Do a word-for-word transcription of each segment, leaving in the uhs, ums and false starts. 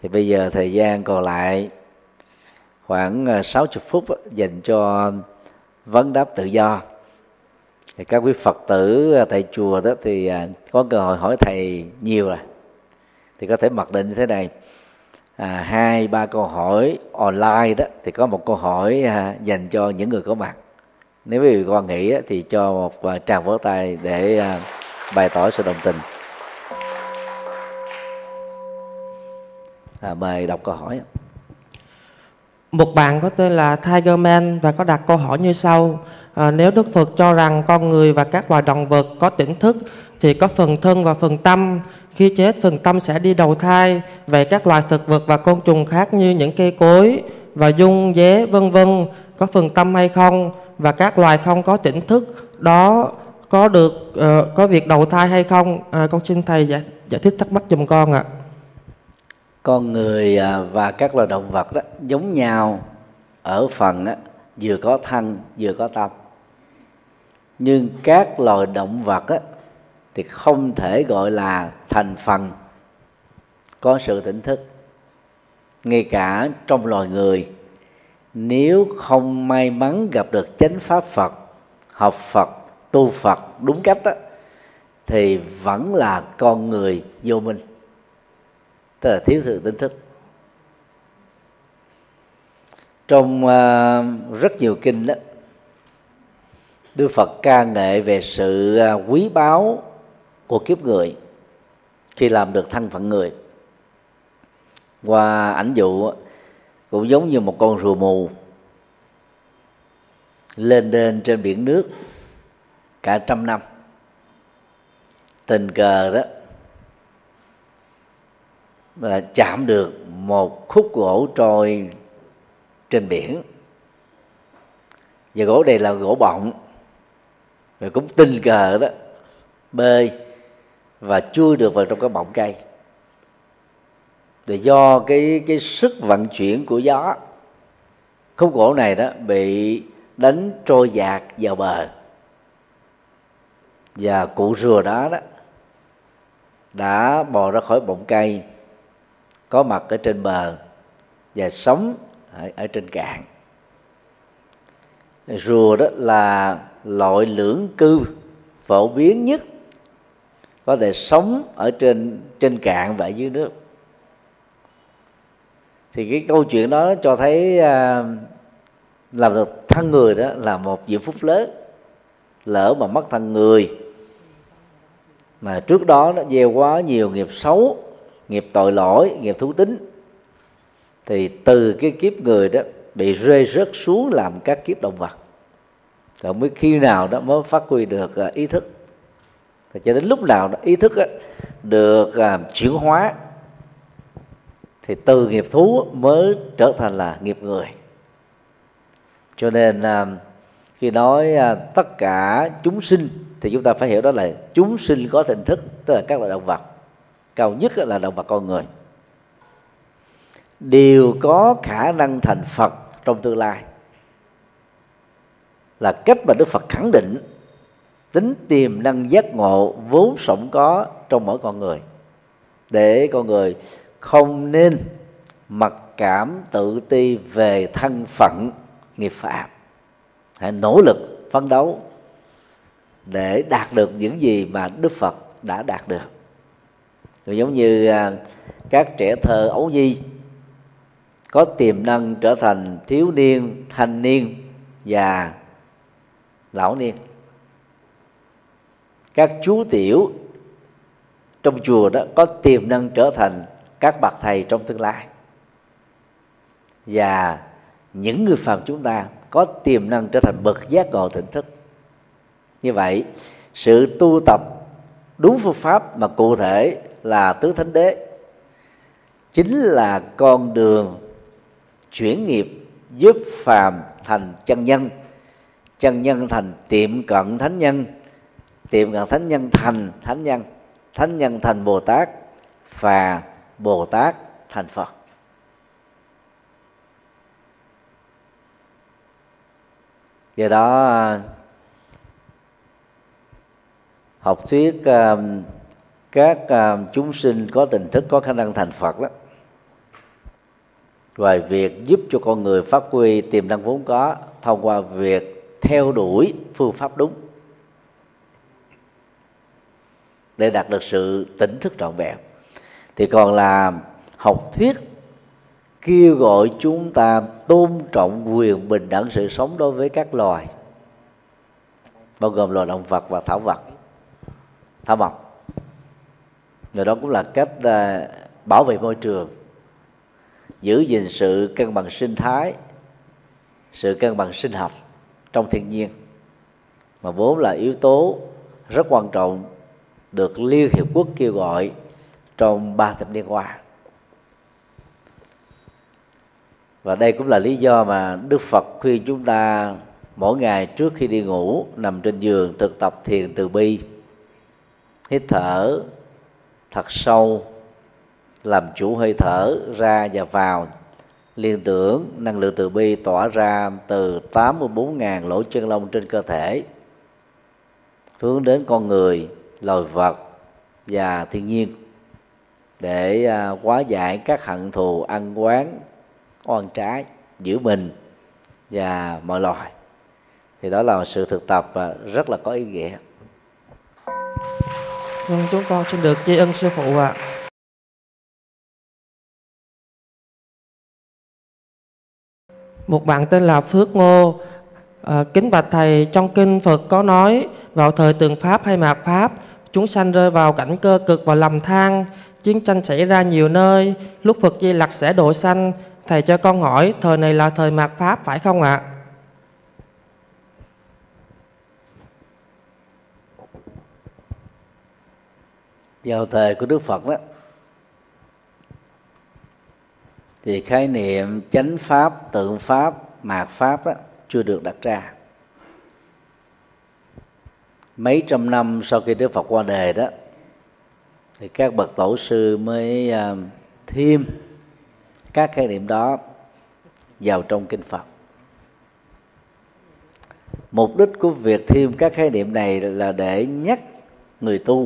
Thì bây giờ thời gian còn lại khoảng sáu mươi phút dành cho vấn đáp tự do. Thì các quý Phật tử tại chùa đó thì có cơ hội hỏi thầy nhiều rồi, thì có thể mặc định như thế này: à, hai ba câu hỏi online đó thì có một câu hỏi à, dành cho những người có mặt. Nếu quý vị quan nghĩ thì cho một uh, tràng vỗ tay để uh, bày tỏ sự đồng tình. À, mời đọc câu hỏi. Một bạn có tên là Tigerman và có đặt câu hỏi như sau: à, nếu Đức Phật cho rằng con người và các loài động vật có tỉnh thức thì có phần thân và phần tâm, khi chết phần tâm sẽ đi đầu thai. Vậy các loài thực vật và côn trùng khác như những cây cối và dung, dế, vân vân có phần tâm hay không? Và các loài không có tỉnh thức đó có được uh, có việc đầu thai hay không? À, con xin thầy giải, giải thích thắc mắc giùm con ạ. Con người và các loài động vật đó giống nhau ở phần đó, vừa có thân vừa có tâm. Nhưng các loài động vật đó, thì không thể gọi là thành phần có sự tỉnh thức. Ngay cả trong loài người, nếu không may mắn gặp được chánh pháp Phật, học Phật, tu Phật đúng cách đó, thì vẫn là con người vô minh, tức là thiếu sự tỉnh thức. Trong uh, rất nhiều kinh đó, Đức Phật ca ngợi về sự uh, quý báu của kiếp người khi làm được thân phận người. Qua ảnh dụ cũng giống như một con rùa mù lên đên trên biển nước cả trăm năm, tình cờ đó là chạm được một khúc gỗ trôi trên biển, và gỗ này là gỗ bọng, rồi cũng tình cờ đó bơi và chui được vào trong cái bọng cây. Để do cái cái sức vận chuyển của gió, khúc gỗ này đó bị đánh trôi dạt vào bờ, và cụ rùa đó đó đã bò ra khỏi bọng cây, có mặt ở trên bờ và sống ở, ở trên cạn. Rùa đó là loại lưỡng cư phổ biến nhất, có thể sống ở trên trên cạn và ở dưới nước. Thì cái câu chuyện đó cho thấy à, làm được thân người đó là một diễm phúc lớn. Lỡ mà mất thân người mà trước đó nó gieo quá nhiều nghiệp xấu, nghiệp tội lỗi, nghiệp thú tính, thì từ cái kiếp người đó bị rơi rớt xuống làm các kiếp động vật, rồi mới khi nào đó mới phát huy được uh, ý thức. Thì cho đến lúc nào đó ý thức uh, được uh, chuyển hóa, thì từ nghiệp thú mới trở thành là nghiệp người. Cho nên uh, khi nói uh, tất cả chúng sinh thì chúng ta phải hiểu đó là chúng sinh có tỉnh thức, tức là các loài động vật, cao nhất là động vật con người, đều có khả năng thành Phật trong tương lai. Là cách mà Đức Phật khẳng định tính tiềm năng giác ngộ vốn sẵn có trong mỗi con người, để con người không nên mặc cảm tự ti về thân phận nghiệp phạm. Hãy nỗ lực phấn đấu để đạt được những gì mà Đức Phật đã đạt được. Rồi giống như các trẻ thơ ấu nhi có tiềm năng trở thành thiếu niên, thanh niên và lão niên. Các chú tiểu trong chùa đó có tiềm năng trở thành các bậc thầy trong tương lai. Và những người phàm chúng ta có tiềm năng trở thành bậc giác ngộ tỉnh thức. Như vậy, sự tu tập đúng phương pháp mà cụ thể là tứ thánh đế chính là con đường chuyển nghiệp giúp phàm thành chân nhân, chân nhân thành tiệm cận thánh nhân, tiệm cận thánh nhân thành thánh nhân, thánh nhân thành Bồ Tát, và Bồ Tát thành Phật. Do đó học thuyết uh, các uh, chúng sinh có tỉnh thức, có khả năng thành Phật đó, ngoài việc giúp cho con người phát huy tiềm năng vốn có thông qua việc theo đuổi phương pháp đúng để đạt được sự tỉnh thức trọn vẹn, thì còn là học thuyết kêu gọi chúng ta tôn trọng quyền bình đẳng sự sống đối với các loài, bao gồm loài động vật và thảo vật, thảo mộc. Rồi đó cũng là cách uh, bảo vệ môi trường, giữ gìn sự cân bằng sinh thái, sự cân bằng sinh học trong thiên nhiên, mà vốn là yếu tố rất quan trọng được Liên Hiệp Quốc kêu gọi trong ba thập niên qua. Và đây cũng là lý do mà Đức Phật khuyên chúng ta mỗi ngày trước khi đi ngủ nằm trên giường thực tập thiền từ bi, hít thở thật sâu, làm chủ hơi thở ra và vào, liên tưởng năng lượng từ bi tỏa ra từ tám mươi bốn nghìn lỗ chân lông trên cơ thể, hướng đến con người, loài vật và thiên nhiên, để hóa giải các hận thù, ăn oán, oan trái giữa mình và mọi loài. Thì đó là sự thực tập rất là có ý nghĩa. Vâng, chúng con xin được tri ân sư phụ ạ. Một bạn tên là Phước Ngô, à, kính bạch thầy, trong kinh Phật có nói vào thời tường pháp hay mạt pháp, chúng sanh rơi vào cảnh cơ cực và lầm than, chiến tranh xảy ra nhiều nơi, lúc Phật Di Lặc sẽ độ sanh. Thầy cho con hỏi thời này là thời mạt pháp phải không ạ? Vào thời của Đức Phật đó, thì khái niệm chánh pháp, tượng pháp, mạt pháp đó chưa được đặt ra. Mấy trăm năm sau khi Đức Phật qua đời đó, thì các bậc tổ sư mới uh, thêm các khái niệm đó vào trong kinh Phật. Mục đích của việc thêm các khái niệm này là để nhắc người tu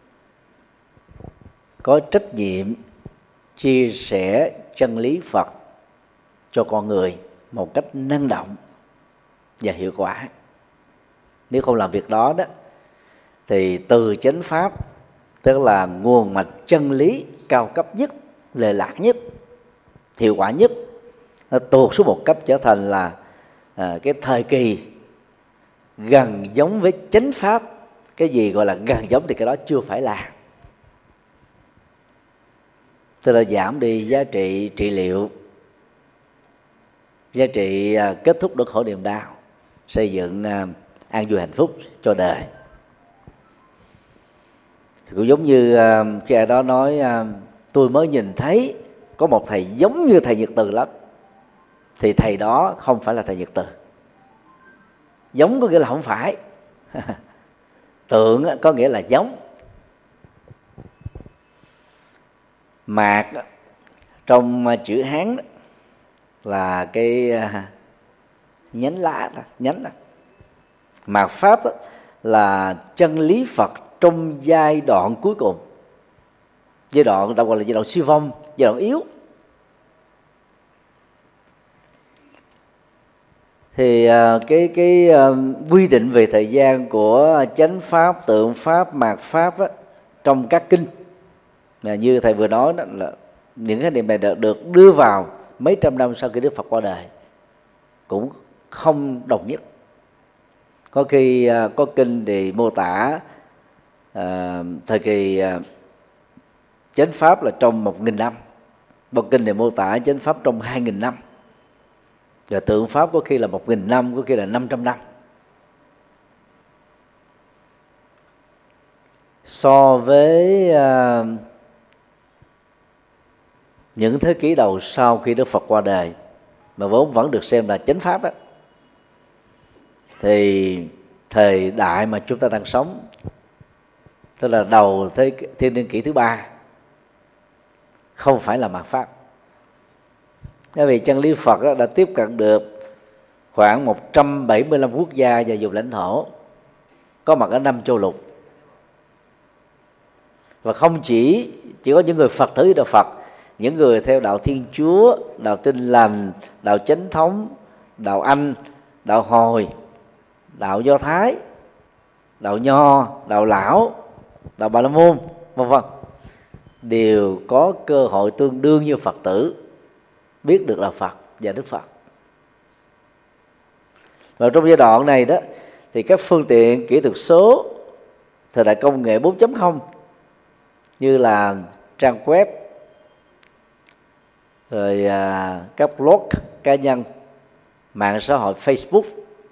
có trách nhiệm chia sẻ chân lý Phật cho con người một cách năng động và hiệu quả. Nếu không làm việc đó đó thì từ chánh pháp, tức là nguồn mạch chân lý cao cấp nhất, lệ lạc nhất, hiệu quả nhất, nó tuột xuống một cấp trở thành là à, cái thời kỳ gần giống với chánh pháp. Cái gì gọi là gần giống thì cái đó chưa phải là, tức là giảm đi giá trị trị liệu, giá trị à, kết thúc nỗi khổ niềm đau, xây dựng à, an vui hạnh phúc cho đời. Cũng giống như à, khi ai đó nói à, tôi mới nhìn thấy có một thầy giống như thầy Nhật Từ lắm, thì thầy đó không phải là thầy Nhật Từ. Giống có nghĩa là không phải tượng có nghĩa là giống. Mạt trong chữ Hán đó, là cái nhánh lá đó, nhánh đó. Mạt pháp đó, là chân lý Phật trong giai đoạn cuối cùng, giai đoạn người ta gọi là giai đoạn siêu vong, giai đoạn yếu. Thì cái cái uh, quy định về thời gian của chánh pháp, tượng pháp, mạt pháp đó, trong các kinh là như thầy vừa nói đó, là những cái niệm này được, được đưa vào mấy trăm năm sau khi Đức Phật qua đời, cũng không đồng nhất. Có khi uh, có kinh thì mô tả uh, thời kỳ uh, chánh pháp là trong một nghìn năm, một kinh thì mô tả chánh pháp trong hai nghìn năm, và tượng pháp có khi là một nghìn năm, có khi là năm trăm năm. So với uh, những thế kỷ đầu sau khi Đức Phật qua đời, mà vốn vẫn được xem là chánh pháp đó, thì thời đại mà chúng ta đang sống, tức là đầu thế thiên niên kỷ thứ ba, không phải là mạt pháp. Bởi vì chân lý Phật đó đã tiếp cận được khoảng một trăm bảy mươi lăm quốc gia và vùng lãnh thổ, có mặt ở năm châu lục. Và không chỉ chỉ có những người Phật tử Đạo Phật, những người theo đạo Thiên Chúa, đạo Tin Lành, đạo Chánh Thống, đạo Anh, đạo Hồi, đạo Do Thái, đạo Nho, đạo Lão, đạo Bà La Môn, vân vân, đều có cơ hội tương đương như Phật tử biết được là Phật và Đức Phật. Và trong giai đoạn này đó thì các phương tiện kỹ thuật số thời đại công nghệ bốn chấm không như là trang web, rồi à, các blog cá nhân, mạng xã hội Facebook,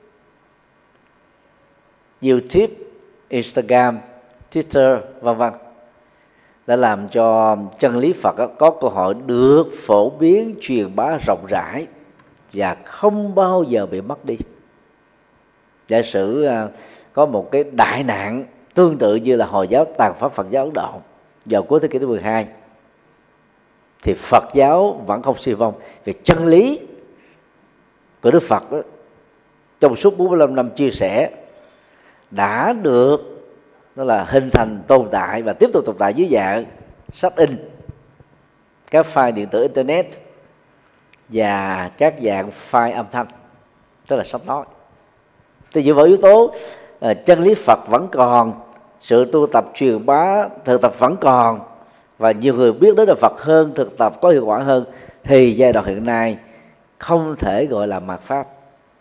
YouTube, Instagram, Twitter, vân vân, đã làm cho chân lý Phật có cơ hội được phổ biến, truyền bá rộng rãi và không bao giờ bị mất đi. Giả sử à, có một cái đại nạn tương tự như là Hồi giáo tàn phá Phật giáo Ấn Độ vào cuối thế kỷ thứ mười hai, thì Phật giáo vẫn không suy vong. Vì chân lý của Đức Phật đó, trong suốt bốn mươi lăm năm chia sẻ đã được đó là hình thành, tồn tại và tiếp tục tồn tại dưới dạng sách in, các file điện tử internet và các dạng file âm thanh, tức là sách nói. Thì dựa vào yếu tố uh, chân lý Phật vẫn còn, sự tu tập truyền bá thực tập vẫn còn, và nhiều người biết đến Phật hơn, thực tập có hiệu quả hơn, thì giai đoạn hiện nay không thể gọi là mạt Pháp.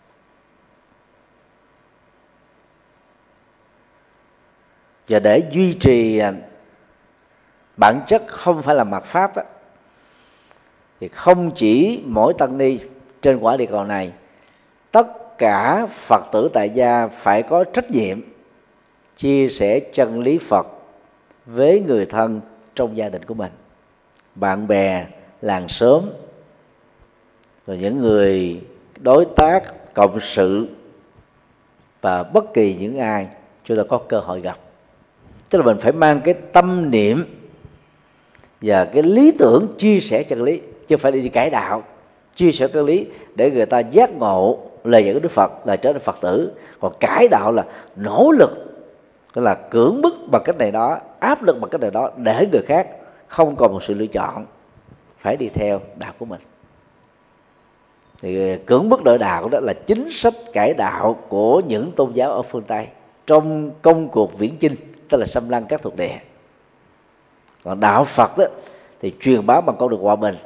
Và để duy trì bản chất không phải là mạt Pháp đó, thì không chỉ mỗi tăng ni trên quả địa cầu này, tất cả Phật tử tại gia phải có trách nhiệm chia sẻ chân lý Phật với người thân trong gia đình của mình, bạn bè, làng xóm, rồi những người đối tác, cộng sự và bất kỳ những ai chúng ta có cơ hội gặp. Tức là mình phải mang cái tâm niệm và cái lý tưởng chia sẻ chân lý, chứ không phải đi cải đạo. Chia sẻ chân lý để người ta giác ngộ lời dạy của Đức Phật là trở thành Phật tử. Còn cải đạo là nỗ lực, tức là cưỡng bức bằng cách này đó, áp lực bằng cách này đó để người khác không còn một sự lựa chọn, phải đi theo đạo của mình. Thì cưỡng bức đổi đạo đó là chính sách cải đạo của những tôn giáo ở phương Tây trong công cuộc viễn chinh, tức là xâm lăng các thuộc địa. Còn đạo Phật đó thì truyền bá bằng con đường hòa bình,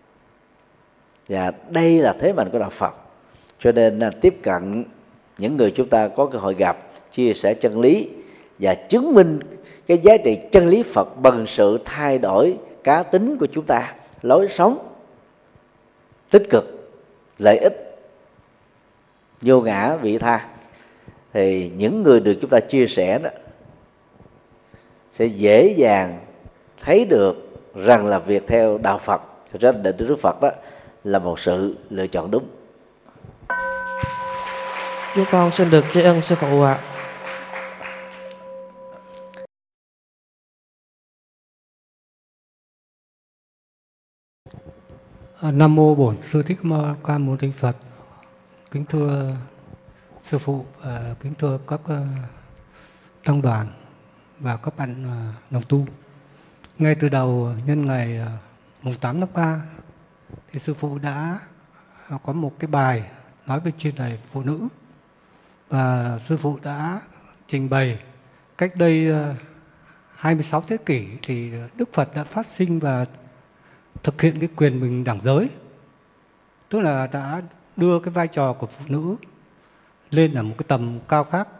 và đây là thế mạnh của đạo Phật. Cho nên là tiếp cận những người chúng ta có cơ hội gặp, chia sẻ chân lý và chứng minh cái giá trị chân lý Phật bằng sự thay đổi cá tính của chúng ta, lối sống tích cực, lợi ích, vô ngã, vị tha, thì những người được chúng ta chia sẻ đó sẽ dễ dàng thấy được rằng là việc theo đạo Phật, theo sách định của Đức Phật đó là một sự lựa chọn đúng. Chúng con xin được tri ân sư phụ ạ. À. Nam mô Bổn Sư Thích Ma Ca Mâu Ni Phật. Kính thưa sư phụ, à, kính thưa các uh, tăng đoàn và các bạn uh, đồng tu. Ngay từ đầu nhân ngày uh, mùng tám tháng ba thì sư phụ đã uh, có một cái bài nói về chuyên đề phụ nữ, và sư phụ đã trình bày cách đây uh, hai mươi sáu thế kỷ thì Đức Phật đã phát sinh và thực hiện cái quyền bình đẳng giới, tức là đã đưa cái vai trò của phụ nữ lên ở một cái tầm cao khác.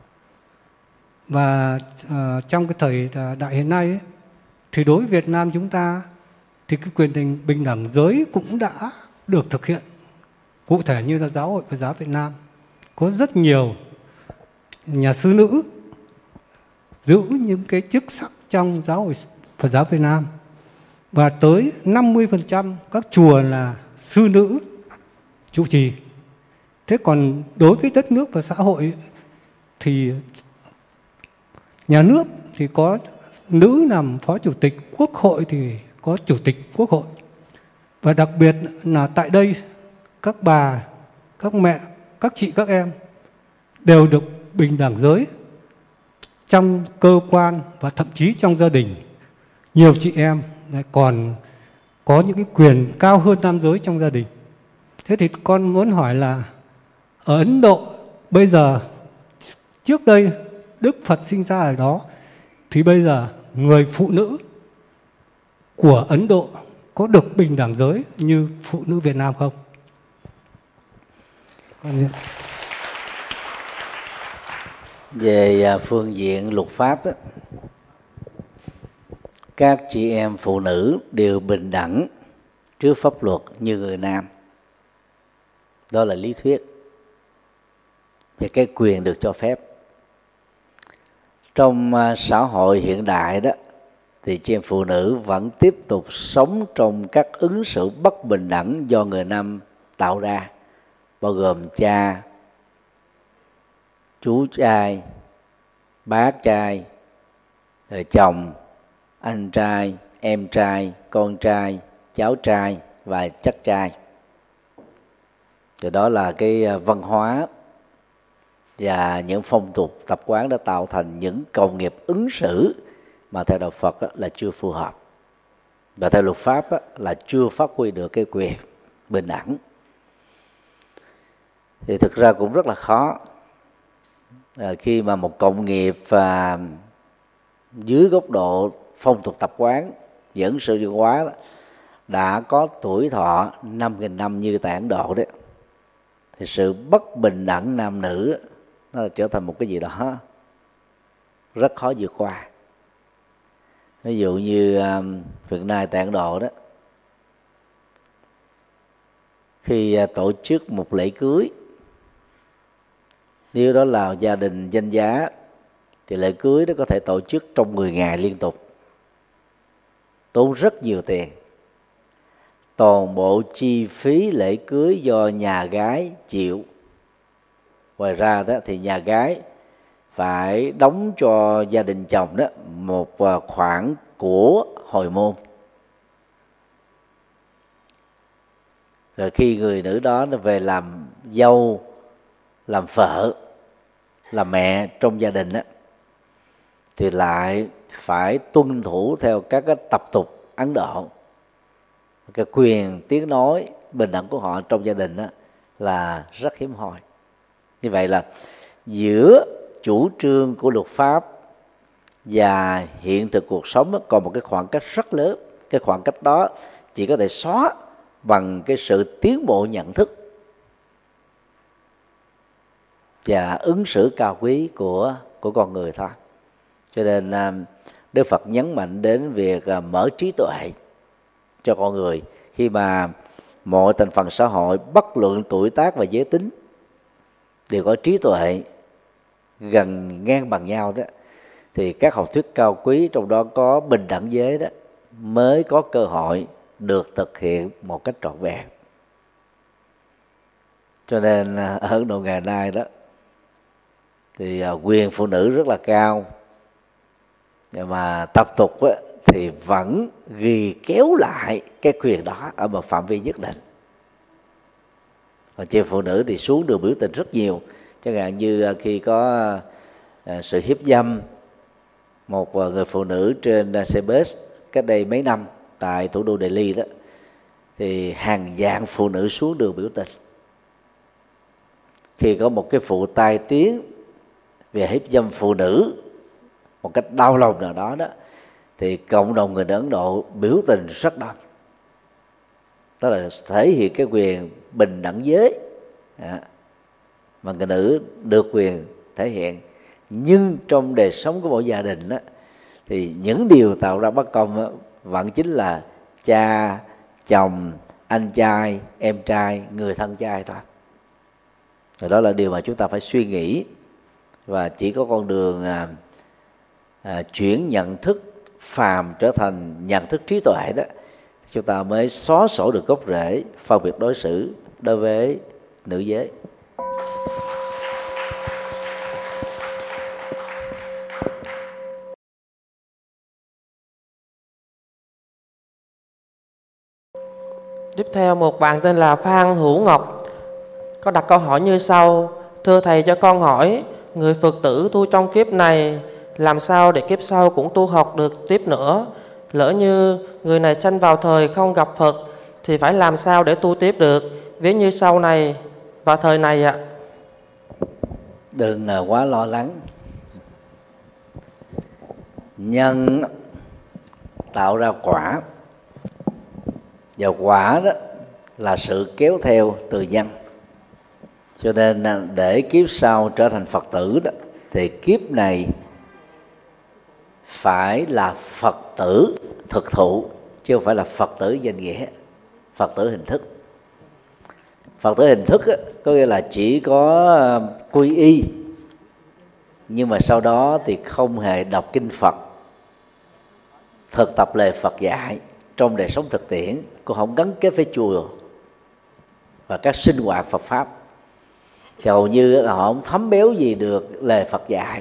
Và uh, trong cái thời đại hiện nay ấy, thì đối với Việt Nam chúng ta thì cái quyền bình đẳng giới cũng đã được thực hiện. Cụ thể như là Giáo hội Phật giáo Việt Nam có rất nhiều nhà sư nữ giữ những cái chức sắc trong Giáo hội Phật giáo Việt Nam, và tới năm mươi phần trăm các chùa là sư nữ trụ trì. Thế còn đối với đất nước và xã hội thì nhà nước thì có nữ làm phó chủ tịch, quốc hội thì có chủ tịch quốc hội. Và đặc biệt là tại đây các bà, các mẹ, các chị, các em đều được bình đẳng giới trong cơ quan và thậm chí trong gia đình. Nhiều chị em lại còn có những cái quyền cao hơn nam giới trong gia đình. Thế thì con muốn hỏi là ở Ấn Độ bây giờ, trước đây Đức Phật sinh ra ở đó, thì bây giờ người phụ nữ của Ấn Độ có được bình đẳng giới như phụ nữ Việt Nam không? Con... Về phương diện luật pháp đó, các chị em phụ nữ đều bình đẳng trước pháp luật như người nam. Đó là lý thuyết và cái quyền được cho phép. Trong xã hội hiện đại đó thì chị em phụ nữ vẫn tiếp tục sống trong các ứng xử bất bình đẳng do người nam tạo ra, bao gồm cha, chú trai, bác trai, rồi chồng, anh trai, em trai, con trai, cháu trai và chắc trai. Thì đó là cái văn hóa và những phong tục tập quán đã tạo thành những cầu nghiệp ứng xử mà theo đạo Phật là chưa phù hợp, và theo luật pháp là chưa phát huy được cái quyền bình đẳng. Thì thực ra cũng rất là khó à, khi mà một cộng nghiệp và dưới góc độ phong tục tập quán và ứng xử văn hóa đã có tuổi thọ năm nghìn năm như tại Ấn Độ đấy, thì sự bất bình đẳng nam nữ nó trở thành một cái gì đó rất khó vượt qua. Ví dụ như um, hiện nay tại Ấn Độ đó, khi uh, tổ chức một lễ cưới, nếu đó là gia đình danh giá, thì lễ cưới đó có thể tổ chức trong mười ngày liên tục, tốn rất nhiều tiền. Toàn bộ chi phí lễ cưới do nhà gái chịu. Ngoài ra đó thì nhà gái phải đóng cho gia đình chồng đó một khoản của hồi môn. Rồi khi người nữ đó nó về làm dâu, làm vợ, làm mẹ trong gia đình đó, thì lại phải tuân thủ theo các cái tập tục Ấn Độ. Cái quyền tiếng nói bình đẳng của họ trong gia đình đó là rất hiếm hoi. Như vậy là giữa chủ trương của luật pháp và hiện thực cuộc sống còn một cái khoảng cách rất lớn. Cái khoảng cách đó chỉ có thể xóa bằng cái sự tiến bộ nhận thức và ứng xử cao quý của của con người thôi. Cho nên Đức Phật nhấn mạnh đến việc mở trí tuệ cho con người, khi mà mọi thành phần xã hội bất luận tuổi tác và giới tính đều có trí tuệ gần ngang bằng nhau đó, thì các học thuyết cao quý trong đó có bình đẳng giới đó mới có cơ hội được thực hiện một cách trọn vẹn. Cho nên ở Ấn Độ ngày nay đó thì quyền phụ nữ rất là cao, nhưng mà tập tục á, thì vẫn ghi kéo lại cái quyền đó ở một phạm vi nhất định. Và chị phụ nữ thì xuống đường biểu tình rất nhiều, chẳng hạn như khi có sự hiếp dâm một người phụ nữ trên xe bus cách đây mấy năm tại thủ đô Delhi đó, thì hàng vạn phụ nữ xuống đường biểu tình. Khi có một cái vụ tai tiếng về hiếp dâm phụ nữ một cách đau lòng nào đó đó, thì cộng đồng người Ấn Độ biểu tình rất đông. Đó là thể hiện cái quyền bình đẳng giới à, mà người nữ được quyền thể hiện. Nhưng trong đời sống của mỗi gia đình đó, thì những điều tạo ra bất công đó, vẫn chính là cha, chồng, anh trai, em trai, người thân trai thôi. Rồi đó là điều mà chúng ta phải suy nghĩ, và chỉ có con đường à, à, chuyển nhận thức phàm trở thành nhận thức trí tuệ đó, chúng ta mới xóa sổ được gốc rễ phân biệt đối xử đối với nữ giới. Tiếp theo, một bạn tên là Phan Hữu Ngọc có đặt câu hỏi như sau: thưa thầy, cho con hỏi, người Phật tử tu trong kiếp này làm sao để kiếp sau cũng tu học được tiếp nữa? Lỡ như người này sanh vào thời không gặp Phật thì phải làm sao để tu tiếp được, ví như sau này và thời này ạ? Đừng quá lo lắng. Nhân tạo ra quả, và quả đó là sự kéo theo từ nhân. Cho nên để kiếp sau trở thành Phật tử đó, thì kiếp này phải là Phật tử thực thụ, chứ không phải là Phật tử danh nghĩa, Phật tử hình thức. Phật tử hình thức á, có nghĩa là chỉ có quy y, nhưng mà sau đó thì không hề đọc kinh Phật, thực tập lời Phật dạy trong đời sống thực tiễn, cũng không gắn kết với chùa và các sinh hoạt Phật pháp. Hầu như là họ không thấm béo gì được lời Phật dạy.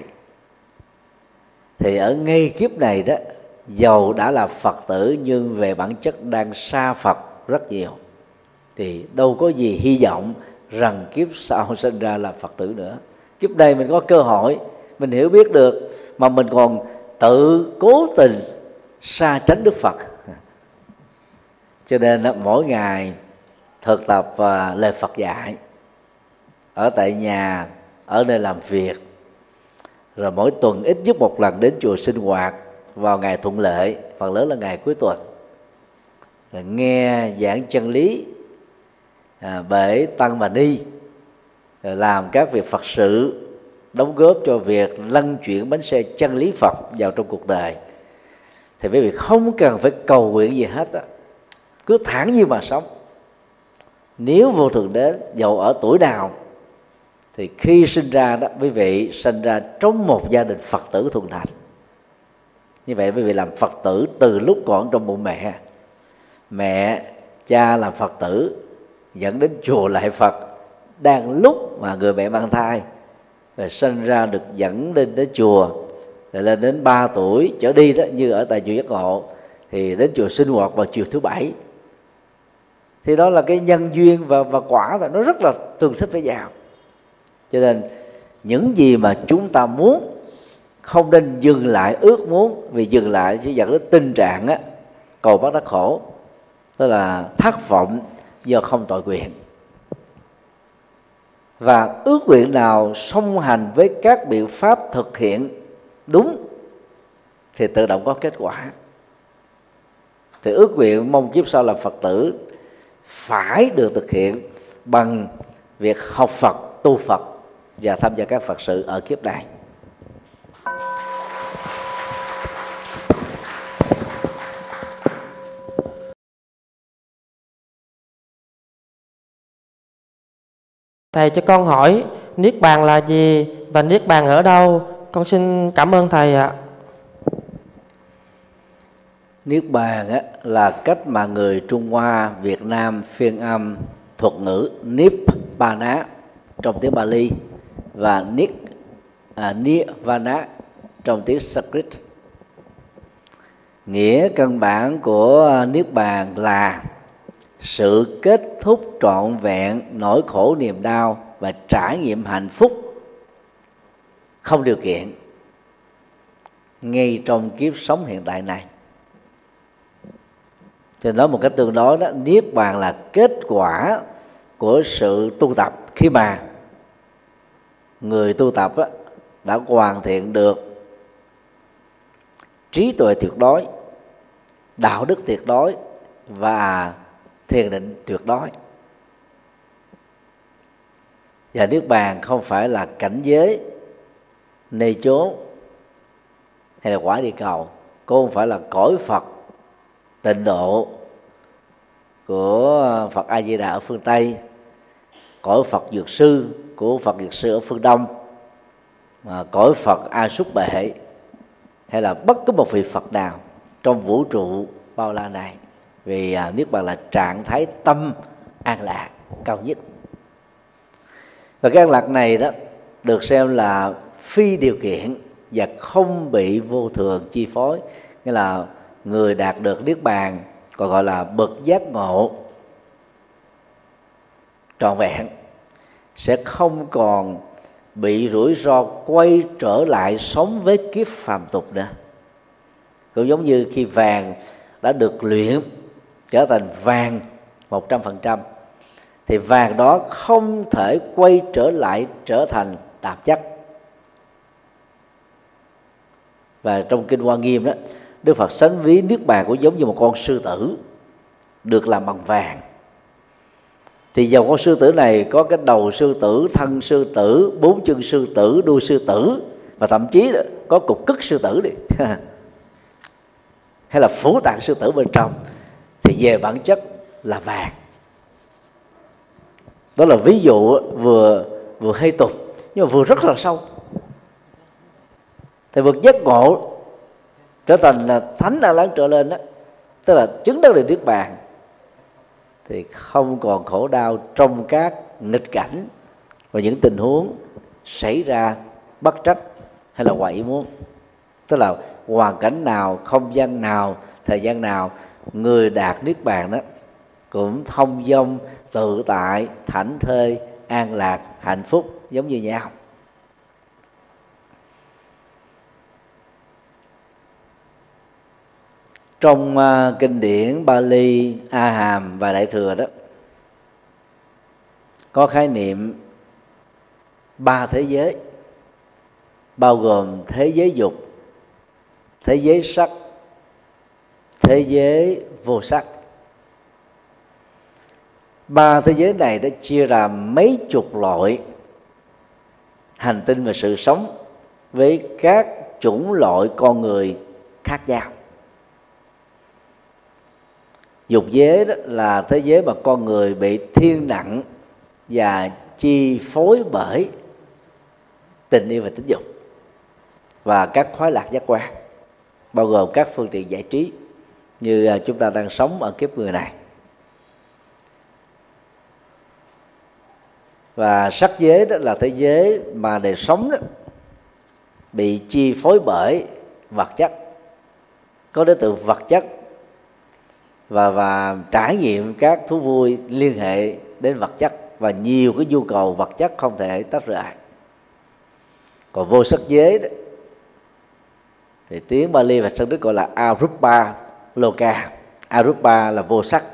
Thì ở ngay kiếp này đó, dầu đã là Phật tử nhưng về bản chất đang xa Phật rất nhiều, thì đâu có gì hy vọng rằng kiếp sau sinh ra là Phật tử nữa. Kiếp đây mình có cơ hội, mình hiểu biết được, mà mình còn tự cố tình xa tránh Đức Phật. Cho nên đó, mỗi ngày thực tập uh, lời Phật dạy ở tại nhà, ở nơi làm việc, rồi mỗi tuần ít nhất một lần đến chùa sinh hoạt vào ngày thuận lợi, phần lớn là ngày cuối tuần, rồi nghe giảng chân lý à, bởi tăng và ni, rồi làm các việc Phật sự, đóng góp cho việc lăn chuyển bánh xe chân lý Phật vào trong cuộc đời. Thì quý vị không cần phải cầu nguyện gì hết á, cứ thản nhiên mà sống. Nếu vô thường đến, dầu ở tuổi nào, thì khi sinh ra đó, quý vị sinh ra trong một gia đình Phật tử thuần thành. Như vậy quý vị làm Phật tử từ lúc còn trong bụng mẹ. Mẹ, cha làm Phật tử, dẫn đến chùa lại Phật đang lúc mà người mẹ mang thai, rồi sinh ra được dẫn lên đến chùa, rồi lên đến ba tuổi trở đi đó, như ở tại chùa Giác Ngộ, thì đến chùa sinh hoạt vào chiều thứ bảy. Thì đó là cái nhân duyên và, và quả là nó rất là tương thích với nhau. Cho nên những gì mà chúng ta muốn không nên dừng lại ước muốn, vì dừng lại sẽ dẫn đến tình trạng á, cầu bắt đắc khổ, tức là thất vọng do không tội nguyện. Và ước nguyện nào song hành với các biện pháp thực hiện đúng thì tự động có kết quả. Thì ước nguyện mong kiếp sau làm Phật tử phải được thực hiện bằng việc học Phật, tu Phật và tham gia các Phật sự ở kiếp này. Thầy cho con hỏi Niết Bàn là gì và Niết Bàn ở đâu? Con xin cảm ơn Thầy ạ. Niết Bàn á, là cách mà người Trung Hoa, Việt Nam phiên âm thuật ngữ Nibbana trong tiếng Bali và Niết à, Nirvana trong tiếng Sanskrit. Nghĩa căn bản của Niết Bàn là sự kết thúc trọn vẹn nỗi khổ niềm đau và trải nghiệm hạnh phúc không điều kiện ngay trong kiếp sống hiện tại này. Cho nên nói một cách tương đối đó, Niết Bàn là kết quả của sự tu tập, khi mà người tu tập á, đã hoàn thiện được trí tuệ tuyệt đối, đạo đức tuyệt đối và thiền định tuyệt đối. Và Niết Bàn không phải là cảnh giới, nơi chốn hay là quả địa cầu, cũng không phải là cõi Phật tịnh độ của Phật A Di Đà ở phương Tây, cõi Phật Dược Sư của Phật Dược Sư ở phương Đông, mà cõi Phật A Súc Bệ, hay là bất cứ một vị Phật nào trong vũ trụ bao la này. Vì à, Niết Bàn là trạng thái tâm an lạc cao nhất. Và cái an lạc này đó được xem là phi điều kiện và không bị vô thường chi phối. Nghĩa là người đạt được Niết Bàn còn gọi là bậc giác ngộ trọn vẹn sẽ không còn bị rủi ro quay trở lại sống với kiếp phàm tục nữa. Cũng giống như khi vàng đã được luyện trở thành vàng một trăm phần trăm, thì vàng đó không thể quay trở lại trở thành tạp chất. Và trong Kinh Hoa Nghiêm đó, Đức Phật sánh ví niết bàn cũng giống như một con sư tử được làm bằng vàng. Thì dòng con sư tử này có cái đầu sư tử, thân sư tử, bốn chân sư tử, đuôi sư tử, và thậm chí là có cục cức sư tử đi hay là phủ tạng sư tử bên trong, thì về bản chất là vàng. Đó là ví dụ vừa vừa hay tục nhưng mà vừa rất là sâu. Thì vượt giác ngộ trở thành là thánh A Lán trở lên đó, tức là chứng đắc được niết bàn, thì không còn khổ đau trong các nghịch cảnh và những tình huống xảy ra bất trắc hay là ngoài ý muốn. Tức là hoàn cảnh nào, không gian nào, thời gian nào, người đạt niết bàn đó cũng thông dong, tự tại, thảnh thơi, an lạc, hạnh phúc giống như nhau. Trong uh, kinh điển Bali, A Hàm và Đại Thừa đó có khái niệm ba thế giới, bao gồm thế giới dục, thế giới sắc, thế giới vô sắc. Ba thế giới này đã chia ra mấy chục loại hành tinh và sự sống với các chủng loại con người khác nhau. Dục giới đó là thế giới mà con người bị thiên nặng và chi phối bởi tình yêu và tính dục và các khoái lạc giác quan, bao gồm các phương tiện giải trí như chúng ta đang sống ở kiếp người này. Và sắc giới đó là thế giới mà đời sống đó bị chi phối bởi vật chất, có đối tượng vật chất và và trải nghiệm các thú vui liên hệ đến vật chất, và nhiều cái nhu cầu vật chất không thể tách rời. Còn vô sắc giới đó, thì tiếng Bali và Sanskrit gọi là Arupa Loka. Arupa là vô sắc,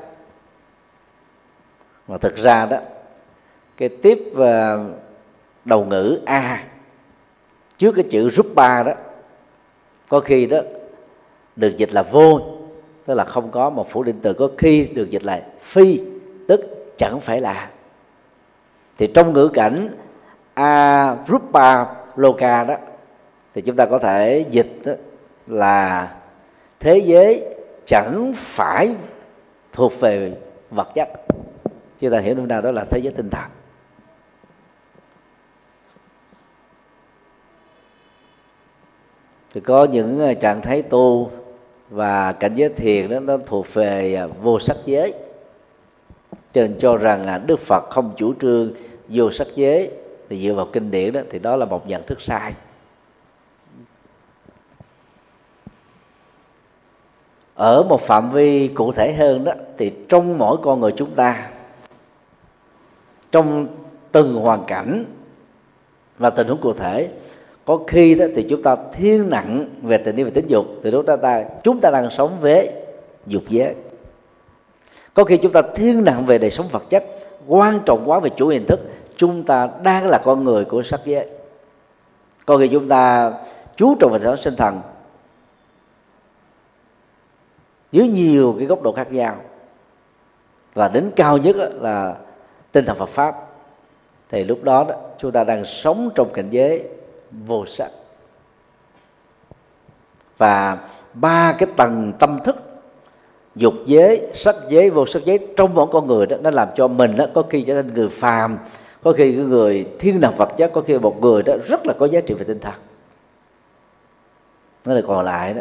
mà thực ra đó cái tiếp đầu ngữ A trước cái chữ Rupa đó có khi đó được dịch là vô, tức là không có một phủ định từ, có khi được dịch là phi, tức chẳng phải là. Thì trong ngữ cảnh Arupa Loka đó thì chúng ta có thể dịch đó là thế giới chẳng phải thuộc về vật chất, chúng ta hiểu lúc nào đó là thế giới tinh thần. Thì có những trạng thái tu và cảnh giới thiền đó nó thuộc về vô sắc giới, cho nên cho rằng Đức Phật không chủ trương vô sắc giới thì dựa vào kinh điển đó thì đó là một nhận thức sai. Ở một phạm vi cụ thể hơn đó, thì trong mỗi con người chúng ta, trong từng hoàn cảnh và tình huống cụ thể, có khi đó thì chúng ta thiên nặng về tình yêu và tính dục, thì lúc đó ta chúng ta đang sống với dục giới. Có khi chúng ta thiên nặng về đời sống vật chất, quan trọng quá về chủ hình thức, chúng ta đang là con người của sắc giới. Có khi chúng ta chú trọng về đời sống sinh thần dưới nhiều cái góc độ khác nhau, và đến cao nhất là tinh thần Phật pháp, thì lúc đó, đó chúng ta đang sống trong cảnh giới vô sắc. Và ba cái tầng tâm thức, dục giới, sắc giới, vô sắc giới trong mỗi con người đó, nó làm cho mình đó, có khi trở thành người phàm, có khi cái người thiên nặng vật chất, có khi một người đó rất là có giá trị về tinh thần. Nó là còn lại đó,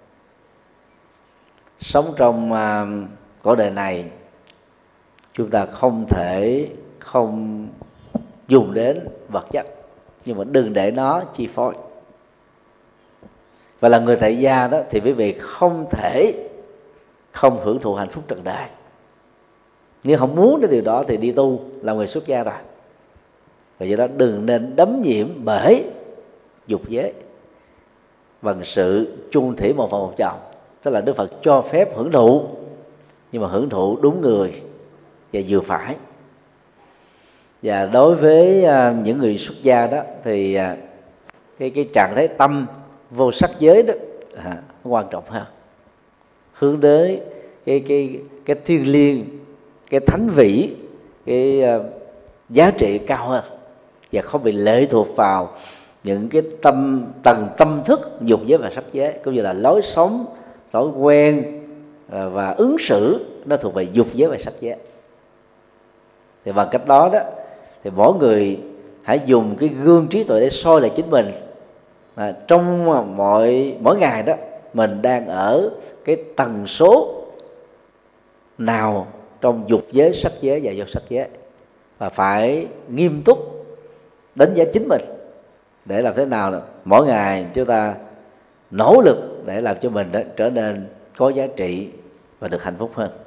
sống trong uh, cõi đời này, chúng ta không thể không dùng đến vật chất, nhưng mà đừng để nó chi phối. Và là người tại gia đó thì quý vị không thể không hưởng thụ hạnh phúc trần đời. Nếu không muốn đến điều đó thì đi tu là người xuất gia rồi. Và do đó đừng nên đắm nhiễm bởi dục giới bằng sự chung thủy một vợ một chồng. tức là Đức Phật cho phép hưởng thụ, nhưng mà hưởng thụ đúng người và vừa phải. Và đối với uh, những người xuất gia đó thì uh, cái cái trạng thái tâm vô sắc giới đó à, quan trọng hơn, hướng đến cái cái cái thiêng liêng, cái thánh vĩ, cái uh, giá trị cao hơn, và không bị lệ thuộc vào những cái tâm tầng tâm thức dục giới và sắc giới, cũng như là lối sống, thói quen uh, và ứng xử nó thuộc về dục giới và sắc giới. Thì bằng cách đó đó thì mỗi người hãy dùng cái gương trí tuệ để soi lại chính mình. À, trong mọi mỗi ngày đó mình đang ở cái tần số nào trong dục giới, sắc giới và vô sắc giới, và phải nghiêm túc đánh giá chính mình để làm thế nào là mỗi ngày chúng ta nỗ lực để làm cho mình đó trở nên có giá trị và được hạnh phúc hơn.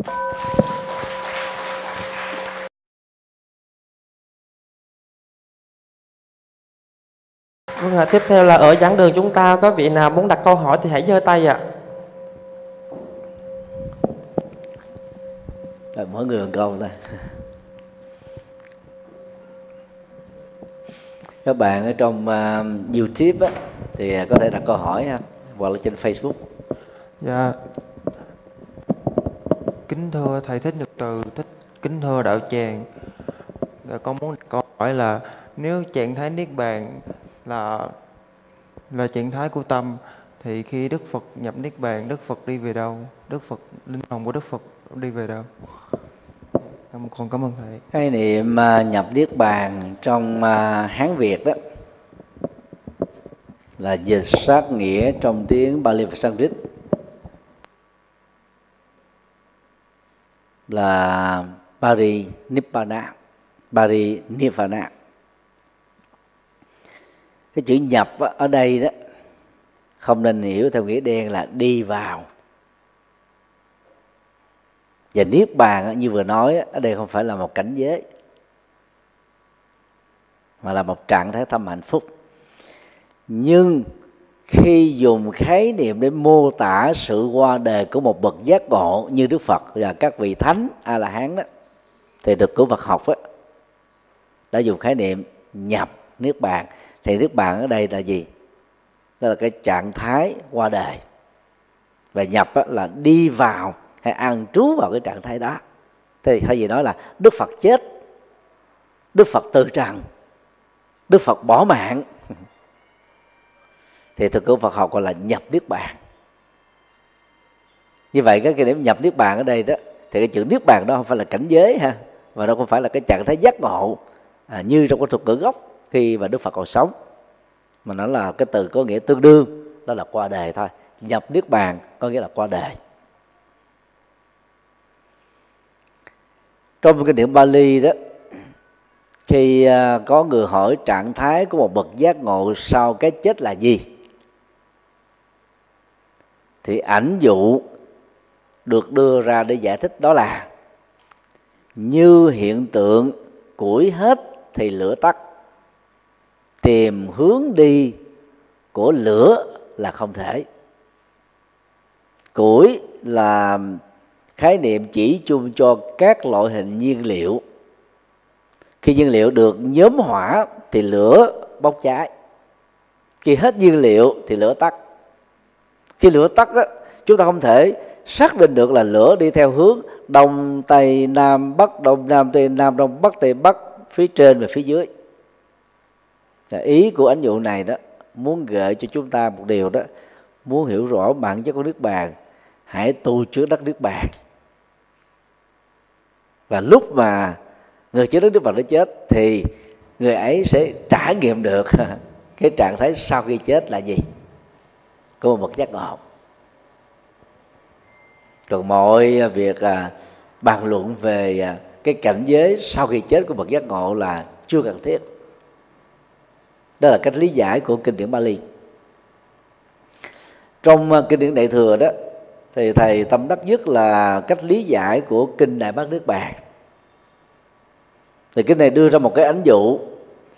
Vâng ạ, tiếp theo là ở giảng đường chúng ta có vị nào muốn đặt câu hỏi thì hãy giơ tay ạ. Rồi, mỗi người một câu thôi. Các bạn ở trong uh, YouTube á, thì có thể đặt câu hỏi ha, hoặc là trên Facebook. Dạ. Kính thưa thầy Thích Nhật Từ, thích kính thưa đạo tràng. Dạ, con muốn đặt câu hỏi là nếu trạng thái niết bàn là là trạng thái của tâm, thì khi Đức Phật nhập niết bàn, Đức Phật đi về đâu? Đức Phật, linh hồn của Đức Phật đi về đâu? Con cảm ơn thầy. Cái niệm uh, nhập niết bàn trong uh, Hán Việt đó là dịch sát nghĩa trong tiếng Pali và Sanskrit là Pari Nibbana, Pari Nirvana. Cái chữ nhập ở đây đó không nên hiểu theo nghĩa đen là đi vào. Và niết bàn như vừa nói ở đây không phải là một cảnh giới, mà là một trạng thái tâm hạnh phúc. Nhưng khi dùng khái niệm để mô tả sự qua đời của một bậc giác ngộ như Đức Phật và các vị thánh A La Hán đó, thì được của Phật học đó, đã dùng khái niệm nhập niết bàn. Thì niết bàn ở đây là gì? Đó là cái trạng thái qua đời, và nhập là đi vào hay an trú vào cái trạng thái đó. Thì thay vì nói là Đức Phật chết, Đức Phật từ trần, Đức Phật bỏ mạng, thì thực của Phật học gọi là nhập niết bàn. Như vậy cái điểm nhập niết bàn ở đây đó, thì cái chữ niết bàn đó không phải là cảnh giới ha, và nó không phải là cái trạng thái giác ngộ à, như trong cái thuật ngữ gốc khi mà Đức Phật còn sống, mà nó là cái từ có nghĩa tương đương, đó là qua đời thôi. Nhập niết bàn có nghĩa là qua đời. Trong cái niệm Pali đó, khi có người hỏi trạng thái của một bậc giác ngộ sau cái chết là gì, thì ảnh dụ được đưa ra để giải thích đó là như hiện tượng củi hết thì lửa tắt, tìm hướng đi của lửa là không thể. Củi là khái niệm chỉ chung cho các loại hình nhiên liệu. Khi nhiên liệu được nhóm hỏa thì lửa bốc cháy, khi hết nhiên liệu thì lửa tắt. Khi lửa tắt á, chúng ta không thể xác định được là lửa đi theo hướng đông tây nam bắc, đông nam tây nam, đông bắc tây bắc, phía trên và phía dưới. Ý của ảnh dụ này đó muốn gợi cho chúng ta một điều đó: muốn hiểu rõ bản chất của niết bàn, hãy tu trước đất niết bàn. Và lúc mà người trước đất niết bàn đã chết thì người ấy sẽ trải nghiệm được cái trạng thái sau khi chết là gì của một bậc giác ngộ. Còn mọi việc à, bàn luận về à, cái cảnh giới sau khi chết của bậc giác ngộ là chưa cần thiết. Đó là cách lý giải của kinh điển Pali. Trong uh, kinh điển Đại Thừa đó thì thầy tâm đắc nhất là cách lý giải của kinh Đại Bát Niết Bàn. Thì cái này đưa ra một cái ánh dụ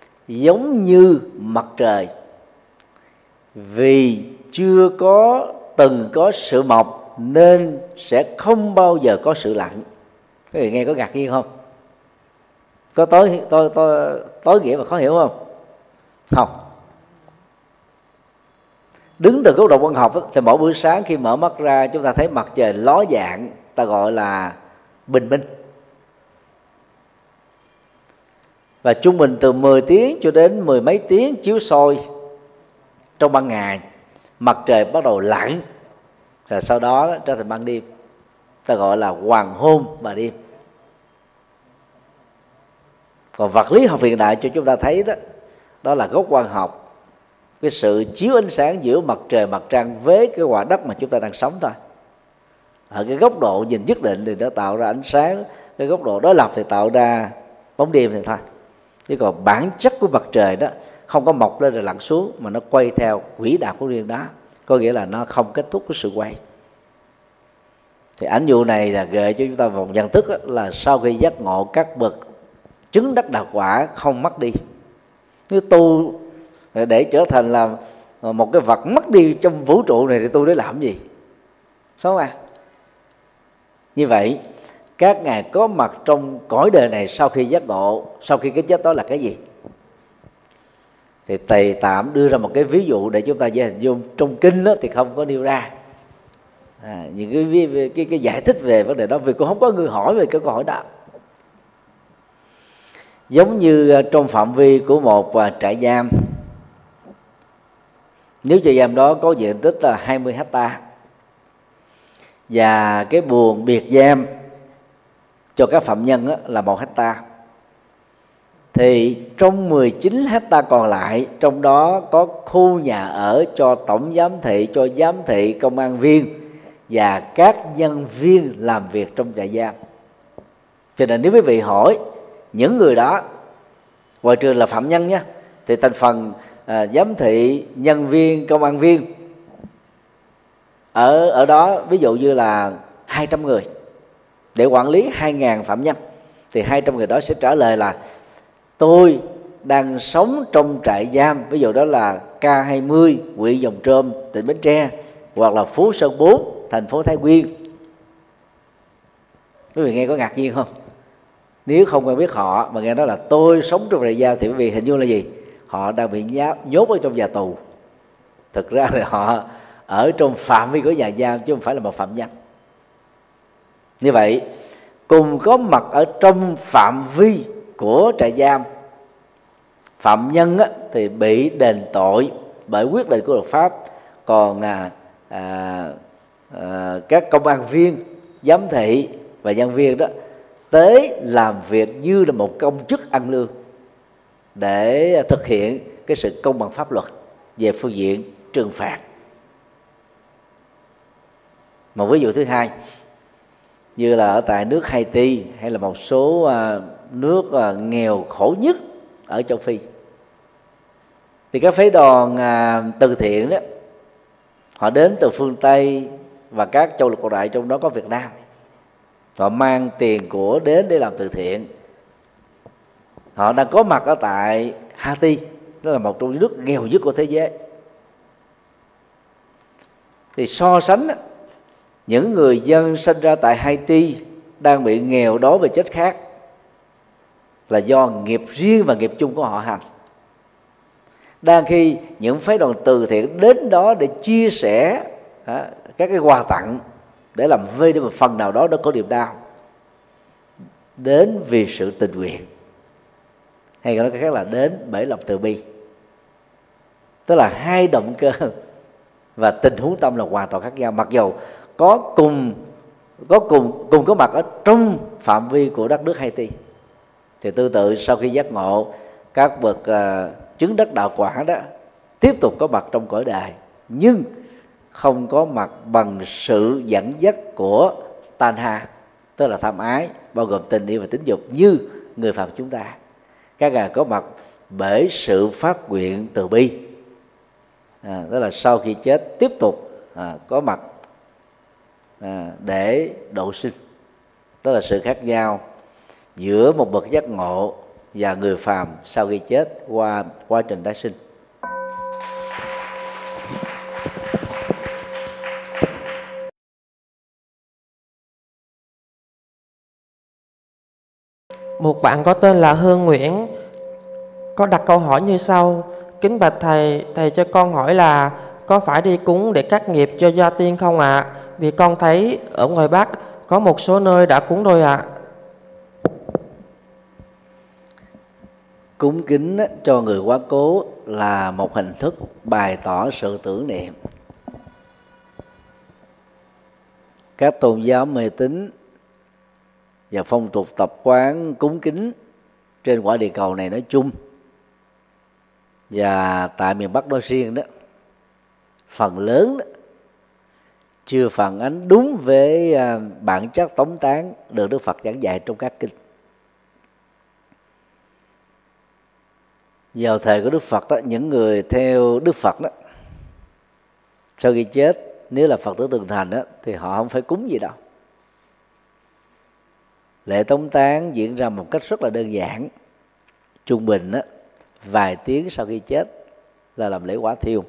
giống như mặt trời, vì chưa có từng có sự mọc nên sẽ không bao giờ có sự lặn. Các vị nghe có ngạc nhiên không? Có tối tối tối, tối nghĩa và khó hiểu không? Không. Đứng từ góc độ văn học thì mỗi buổi sáng khi mở mắt ra chúng ta thấy mặt trời ló dạng, ta gọi là bình minh. Và trung bình từ mười tiếng cho đến mười mấy tiếng chiếu soi trong ban ngày, mặt trời bắt đầu lặn, rồi sau đó trở thành ban đêm, ta gọi là hoàng hôn và đêm. Còn vật lý học hiện đại cho chúng ta thấy đó, đó là gốc quan học, cái sự chiếu ánh sáng giữa mặt trời mặt trăng với cái quả đất mà chúng ta đang sống thôi. Ở cái góc độ nhìn nhất định thì nó tạo ra ánh sáng, cái góc độ đối lập thì tạo ra bóng đêm thì thôi. Chứ còn bản chất của mặt trời đó không có mọc lên rồi lặn xuống, mà nó quay theo quỹ đạo của riêng đó, có nghĩa là nó không kết thúc cái sự quay. Thì ảnh dụ này là gợi cho chúng ta một nhận thức là sau khi giác ngộ, các bậc chứng đắc đạo quả không mất đi. Nếu tu để trở thành là một cái vật mất đi trong vũ trụ này thì tu để làm gì? Đúng không ạ? Như vậy các ngài có mặt trong cõi đời này sau khi giác ngộ, sau khi cái chết đó là cái gì? Thì Thầy tạm đưa ra một cái ví dụ để chúng ta dễ hình dung. Trong kinh đó thì không có nêu ra à, những cái, cái, cái giải thích về vấn đề đó, vì cũng không có người hỏi về cái câu hỏi đó. Giống như trong phạm vi của một trại giam, nếu trại giam đó có diện tích là hai mươi hectare và cái buồng biệt giam cho các phạm nhân là một hectare, thì trong mười chín hectare còn lại, trong đó có khu nhà ở cho tổng giám thị, cho giám thị, công an viên và các nhân viên làm việc trong trại giam. Cho nên nếu quý vị hỏi những người đó, ngoài trừ là phạm nhân nhé, thì thành phần à, giám thị, nhân viên, công an viên ở ở đó ví dụ như là hai trăm người để quản lý hai nghìn phạm nhân, thì hai trăm người đó sẽ trả lời là tôi đang sống trong trại giam, ví dụ đó là K hai mươi, huyện Giồng Trôm, tỉnh Bến Tre, hoặc là Phú Sơn bốn, thành phố Thái Nguyên. Quý vị nghe có ngạc nhiên không? Nếu không quen biết họ mà nghe nói là tôi sống trong trại giam thì quý vị hình dung là gì? Họ đang bị nhốt ở trong nhà tù. Thực ra thì họ ở trong phạm vi của nhà giam chứ không phải là một phạm nhân. Như vậy cùng có mặt ở trong phạm vi của trại giam, phạm nhân á, thì bị đền tội bởi quyết định của luật pháp, còn à, à, à, các công an viên, giám thị và nhân viên đó tới làm việc như là một công chức ăn lương để thực hiện cái sự công bằng pháp luật về phương diện trừng phạt. Một ví dụ thứ hai, như là ở tại nước Haiti hay là một số uh, nước uh, nghèo khổ nhất ở châu Phi, thì các phái đoàn uh, từ thiện đó, họ đến từ phương Tây và các châu lục còn lại, trong đó có Việt Nam. Họ mang tiền của đến để làm từ thiện. Họ đang có mặt ở tại Haiti, đó là một trong những nước nghèo nhất của thế giới. Thì so sánh đó, những người dân sinh ra tại Haiti đang bị nghèo đói và chết khát là do nghiệp riêng và nghiệp chung của họ hành. Đang khi những phái đoàn từ thiện đến đó để chia sẻ à, các cái quà tặng để làm vơi đi một phần nào đó đó có niềm đau, đến vì sự tình nguyện, hay nói cách khác là đến bởi lòng từ bi. Tức là hai động cơ và tình huống tâm là hoàn toàn khác nhau, mặc dầu có cùng có cùng cùng có mặt ở trong phạm vi của đất nước Haiti. Thì tương tự sau khi giác ngộ, các bậc uh, chứng đắc đạo quả đó tiếp tục có mặt trong cõi đời, nhưng không có mặt bằng sự dẫn dắt của tanha, tức là tham ái, bao gồm tình yêu và tính dục như người phàm chúng ta. Các ngài có mặt bởi sự phát nguyện từ bi, à, tức là sau khi chết tiếp tục à, có mặt à, để độ sinh. Tức là sự khác nhau giữa một bậc giác ngộ và người phàm sau khi chết qua quá trình tái sinh. Một bạn có tên là Hương Nguyễn có đặt câu hỏi như sau: kính bạch thầy, thầy cho con hỏi là có phải đi cúng để cắt nghiệp cho gia tiên không ạ? À? Vì con thấy ở ngoài Bắc có một số nơi đã cúng rồi ạ. À. Cúng kính cho người quá cố là một hình thức bày tỏ sự tưởng niệm. Các tôn giáo mê tín và phong tục tập quán cúng kính trên quả địa cầu này nói chung và tại miền Bắc nói riêng đó, phần lớn đó, chưa phản ánh đúng với bản chất tống tán được Đức Phật giảng dạy trong các kinh. Vào thời của Đức Phật đó, những người theo Đức Phật đó, sau khi chết nếu là Phật tử tường thành đó, thì họ không phải cúng gì đâu. Lễ tống táng diễn ra một cách rất là đơn giản, trung bình đó, vài tiếng sau khi chết là làm lễ quả thiêu.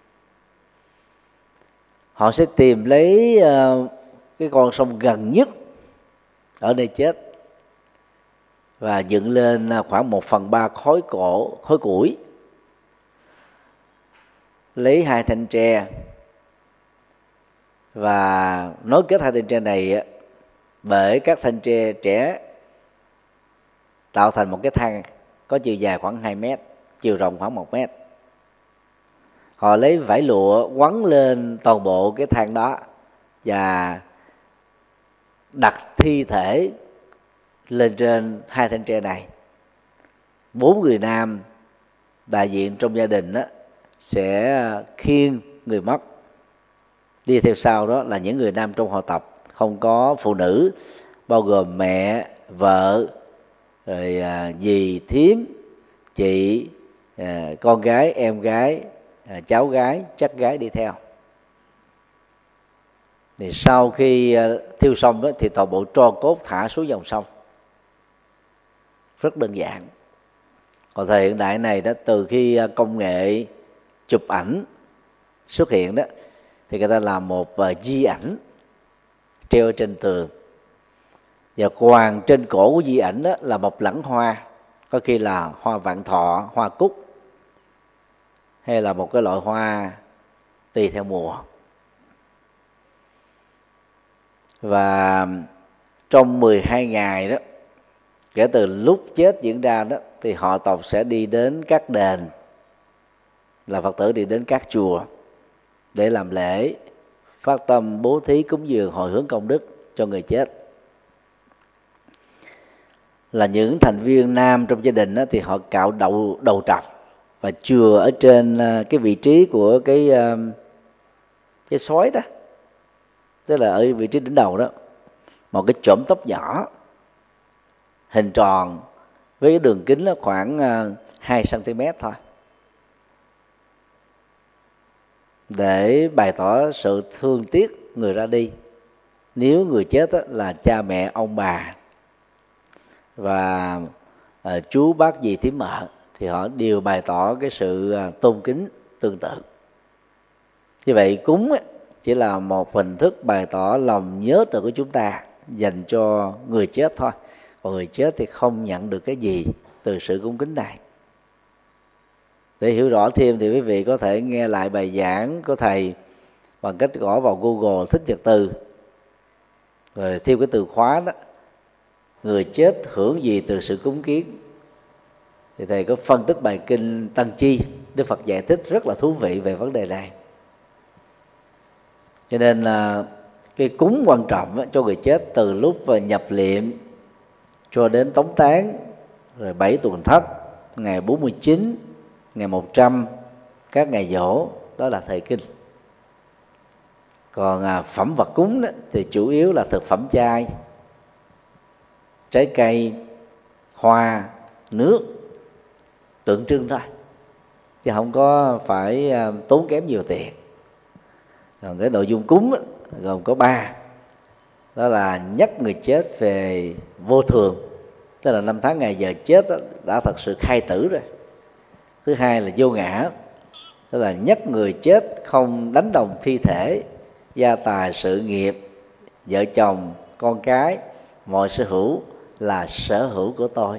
Họ sẽ tìm lấy uh, cái con sông gần nhất ở nơi chết và dựng lên khoảng một phần ba khối cổ, khối củi, lấy hai thanh tre và nối kết hai thanh tre này bởi các thanh tre trẻ tạo thành một cái thang có chiều dài khoảng hai mét, chiều rộng khoảng một mét. Họ lấy vải lụa quấn lên toàn bộ cái thang đó và đặt thi thể lên trên hai thanh tre này. Bốn người nam đại diện trong gia đình đó sẽ khiêng người mất, đi theo sau đó là những người nam trong họ tộc, không có phụ nữ, bao gồm mẹ, vợ, rồi à, dì, thím, chị, à, con gái, em gái, à, cháu gái, chắc gái đi theo. Thì sau khi à, thiêu xong đó, thì toàn bộ tro cốt thả xuống dòng sông. Rất đơn giản. Còn thời hiện đại này đó, từ khi công nghệ chụp ảnh xuất hiện đó, thì người ta làm một uh, di ảnh treo trên tường, và quàng trên cổ của di ảnh đó là một lẵng hoa, có khi là hoa vạn thọ, hoa cúc, hay là một cái loại hoa tùy theo mùa. Và trong mười hai ngày đó, kể từ lúc chết diễn ra đó, thì họ tộc sẽ đi đến các đền, là Phật tử đi đến các chùa để làm lễ, phát tâm bố thí cúng dường hồi hướng công đức cho người chết. Là những thành viên nam trong gia đình đó, thì họ cạo đầu đầu trọc và chừa ở trên cái vị trí của cái cái xói đó, tức là ở vị trí đỉnh đầu đó, một cái chổm tóc nhỏ hình tròn với cái đường kính là khoảng hai xăng-ti-mét thôi, để bày tỏ sự thương tiếc người ra đi. Nếu người chết là cha mẹ, ông bà và à, chú bác dì thím mợ, thì họ đều bày tỏ cái sự tôn kính tương tự. Như vậy cúng chỉ là một hình thức bày tỏ lòng nhớ từ của chúng ta dành cho người chết thôi. Còn người chết thì không nhận được cái gì từ sự cúng kính này. Để hiểu rõ thêm thì quý vị có thể nghe lại bài giảng của thầy bằng cách gõ vào Google Thích Nhật Từ, rồi thêm cái từ khóa đó, người chết hưởng gì từ sự cúng kiến, thì thầy có phân tích bài kinh Tăng Chi, Đức Phật giải thích rất là thú vị về vấn đề này. Cho nên là cái cúng quan trọng cho người chết từ lúc nhập liệm cho đến tống táng, rồi bảy tuần thất, ngày bốn mươi chín, ngày một trăm, các ngày giỗ, đó là thời kinh. Còn à, phẩm vật cúng đó, thì chủ yếu là thực phẩm chay, trái cây, hoa, nước, tượng trưng thôi, chứ không có phải à, tốn kém nhiều tiền. Còn cái nội dung cúng đó, gồm có ba, đó là nhắc người chết về vô thường, tức là năm tháng ngày giờ chết đó, đã thật sự khai tử rồi. Thứ hai là vô ngã, tức là nhắc người chết không đánh đồng thi thể, gia tài, sự nghiệp, vợ chồng, con cái, mọi sở hữu là sở hữu của tôi.